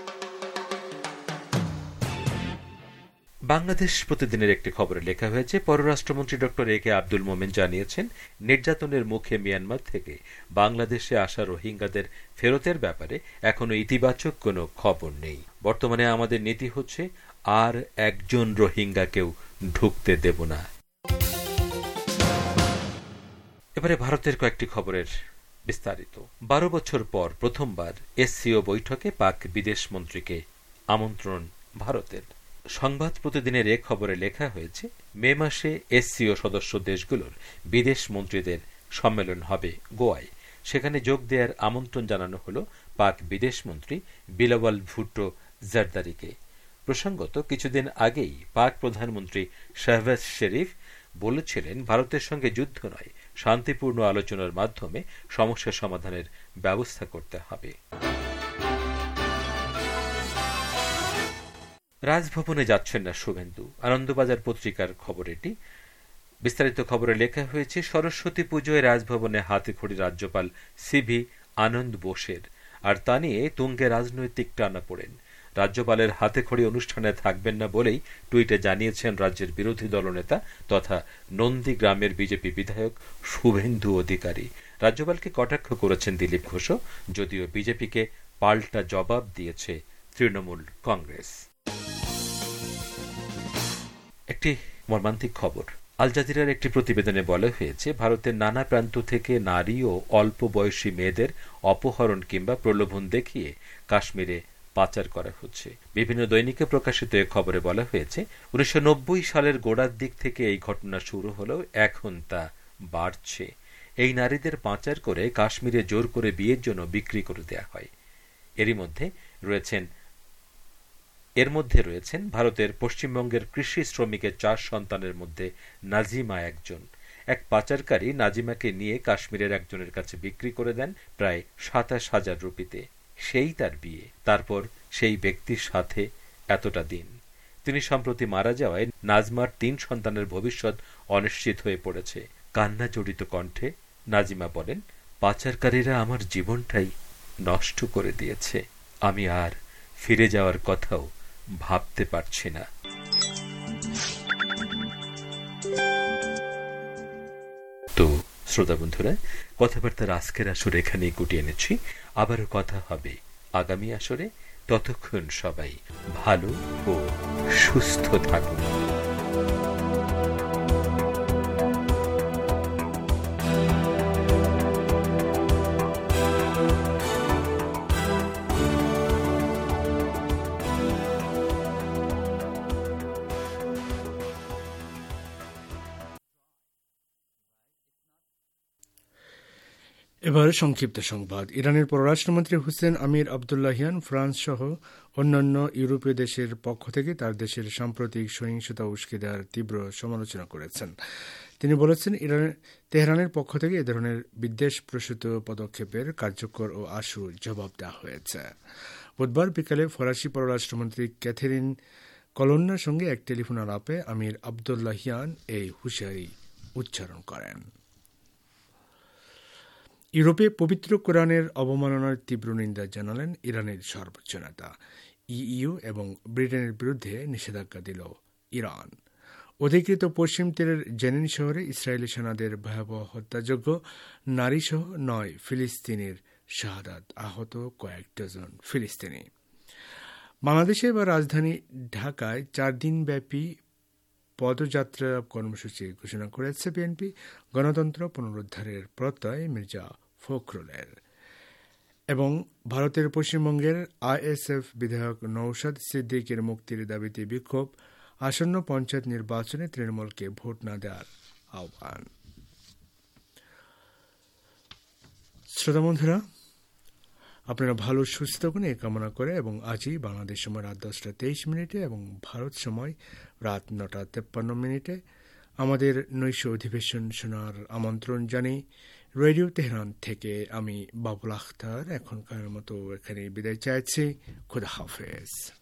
বাংলাদেশ প্রতিদিনের একটি খবরে লেখা হয়েছে, পররাষ্ট্রমন্ত্রী ডক্টর এ কে আব্দুল মোমেন জানিয়েছেন, নির্যাতনের মুখে মিয়ানমার থেকে বাংলাদেশে আসা রোহিঙ্গাদের ফেরতের ব্যাপারে এখনো ইতিবাচক কোনো খবর নেই। বর্তমানে আমাদের নীতি হচ্ছে আর একজন রোহিঙ্গাকেও ঢুকতে দেব না। এবারে ভারতের কয়েকটি খবরের বিস্তারিত। 12 বছর পর প্রথমবার এসসিও বৈঠকে পাক বিদেশ মন্ত্রীকে আমন্ত্রণ ভারতের। সংবাদ প্রতিদিনের এ খবরে লেখা হয়েছে, মে মাসে এসসিও সদস্য দেশগুলোর বিদেশ মন্ত্রীদের সম্মেলন হবে গোয়ায়। সেখানে যোগ দেওয়ার আমন্ত্রণ জানানো হল পাক বিদেশ মন্ত্রী বিলাওয়াল ভুট্টো জারদারিকে। প্রসঙ্গত, কিছুদিন আগেই পাক প্রধানমন্ত্রী শাহবাজ শরীফ বলেছিলেন, ভারতের সঙ্গে যুদ্ধ নয়, শান্তিপূর্ণ আলোচনার মাধ্যমে সমস্যা সমাধানের ব্যবস্থা করতে হবে। রাজভবনে যাচ্ছেন না শুভেন্দু, আনন্দবাজার পত্রিকার খবর এটি। বিস্তারিত খবরে লেখা হয়েছে, সরস্বতী পুজোয় রাজভবনে হাতেখড়ি রাজ্যপাল সিভি আনন্দ বোসের, আর তা নিয়ে তুঙ্গে রাজনৈতিক টানাপোড়েন। রাজ্যপালের হাতেখড়ি অনুষ্ঠানে থাকবেন না বলেই টুইটে জানিয়েছেন রাজ্যের বিরোধী দলনেতা তথা নন্দীগ্রামের বিজেপি বিধায়ক শুভেন্দু অধিকারী। রাজ্যপালকে কটাক্ষ করেছেন দিলীপ ঘোষও, যদিও বিজেপিকে পাল্টা জবাব দিয়েছে তৃণমূল কংগ্রেস। একটি মর্মান্তিক খবর। আল জাজিরার একটি প্রতিবেদনে বলা হয়েছে, ভারতের নানা প্রান্ত থেকে নারী ও অল্প বয়সী মেয়েদের অপহরণ কিংবা প্রলোভন দেখিয়ে কাশ্মীরে পাচার করা হচ্ছে। বিভিন্ন দৈনিকে প্রকাশিত এ খবরে বলা হয়েছে, 1990 সালের গোড়ার দিক থেকে এই ঘটনা শুরু হলেও এখন তা বাড়ছে। এই নারীদের পাচার করে কাশ্মীরে জোর করে বিয়ের জন্য বিক্রি করে দেয়া হয়। এর মধ্যে রয়েছেন ভারতের পশ্চিমবঙ্গের কৃষি শ্রমিকের 4 সন্তানের মধ্যে নাজিমা একজন। এক পাচারকারী নাজিমাকে নিয়ে কাশ্মীরের একজনের কাছে বিক্রি করে দেন প্রায় 27,000 রুপিতে। সেই তার বিয়ে, তারপর সেই ব্যক্তির সাথে এতটা দিন। তিনি সম্প্রতি মারা যাওয়ায় নাজমার 3 সন্তানের ভবিষ্যৎ অনিশ্চিত হয়ে পড়েছে। কান্না জড়িত কণ্ঠে নাজিমা বলেন, পাচারকারীরা আমার জীবনটাই নষ্ট করে দিয়েছে। আমি আর ফিরে যাওয়ার কথাও ভাবতে পারছি না। তো শ্রোতা বন্ধুরা, কথাবার্তার আজকের আসরে এখানেই গুটিয়ে এনেছি। আবারও কথা হবে আগামী আসরে। ততক্ষণ সবাই ভালো ও সুস্থ থাকুন। এবার সংক্ষিপ্ত সংবাদ। ইরানের পররাষ্ট্রমন্ত্রী হুসেন আমির আবদুল্লাহিয়ান ফ্রান্স সহ অন্যান্য ইউরোপীয় দেশের পক্ষ থেকে তার দেশের সাম্প্রতিক সহিংসতা উস্কে দেওয়ার তীব্র সমালোচনা করেছেন। তিনি বলেছেন, তেহরানের পক্ষ থেকে এ ধরনের বিদ্বেষ প্রসূত পদক্ষেপের কার্যকর ও আশু জবাব দেওয়া হয়েছে। বুধবার বিকালে ফরাসি পররাষ্ট্রমন্ত্রী ক্যাথেরিন কলোন্নার সঙ্গে এক টেলিফোন আলাপে আমির আবদুল্লাহিয়ান এই হুঁশিয়ারি উচ্চারণ করেন। ইউরোপে পবিত্র কোরআনের অবমাননার তীব্র নিন্দা জানালেন ইরানের সর্বোচ্চ নেতা। ইইউ এবং ব্রিটেনের বিরুদ্ধে নিষেধাজ্ঞা দিল ইরান। অধিকৃত পশ্চিম তীরের জেনিন শহরে ইসরায়েলি সেনাদের ভয়াবহ হত্যাযজ্ঞ, নারীসহ 9 ফিলিস্তিনির শাহাদাত, আহত কয়েক ডজন ফিলিস্তিনি। বাংলাদেশে বা রাজধানী ঢাকায় 4 দিনব্যাপী পদযাত্রা কর্মসূচি ঘোষণা করেছে বিএনপি। গণতন্ত্র পুনরুদ্ধারের প্রত্যয় মির্জা ফখরুলের। এবং ভারতের পশ্চিমবঙ্গের আইএসএফ বিধায়ক নওশাদ সিদ্দিকের মুক্তির দাবিতে বিক্ষোভ, আসন্ন পঞ্চায়েত নির্বাচনে তৃণমূলকে ভোট না দেওয়ার আহ্বান। শ্রোতা বন্ধুরা, আপনারা ভালো সুস্থ থাকুন এই কামনা করে এবং আজই বাংলাদেশ সময় রাত 10:23 এবং ভারত সময় রাত 9:53 আমাদের নৈশ অধিবেশন শোনার আমন্ত্রণ জানি। রেডিও তেহরান থেকে আমি বাবুল আখতার এখনকার মতো এখানে বিদায় চাইছি। খুদা হাফেজ।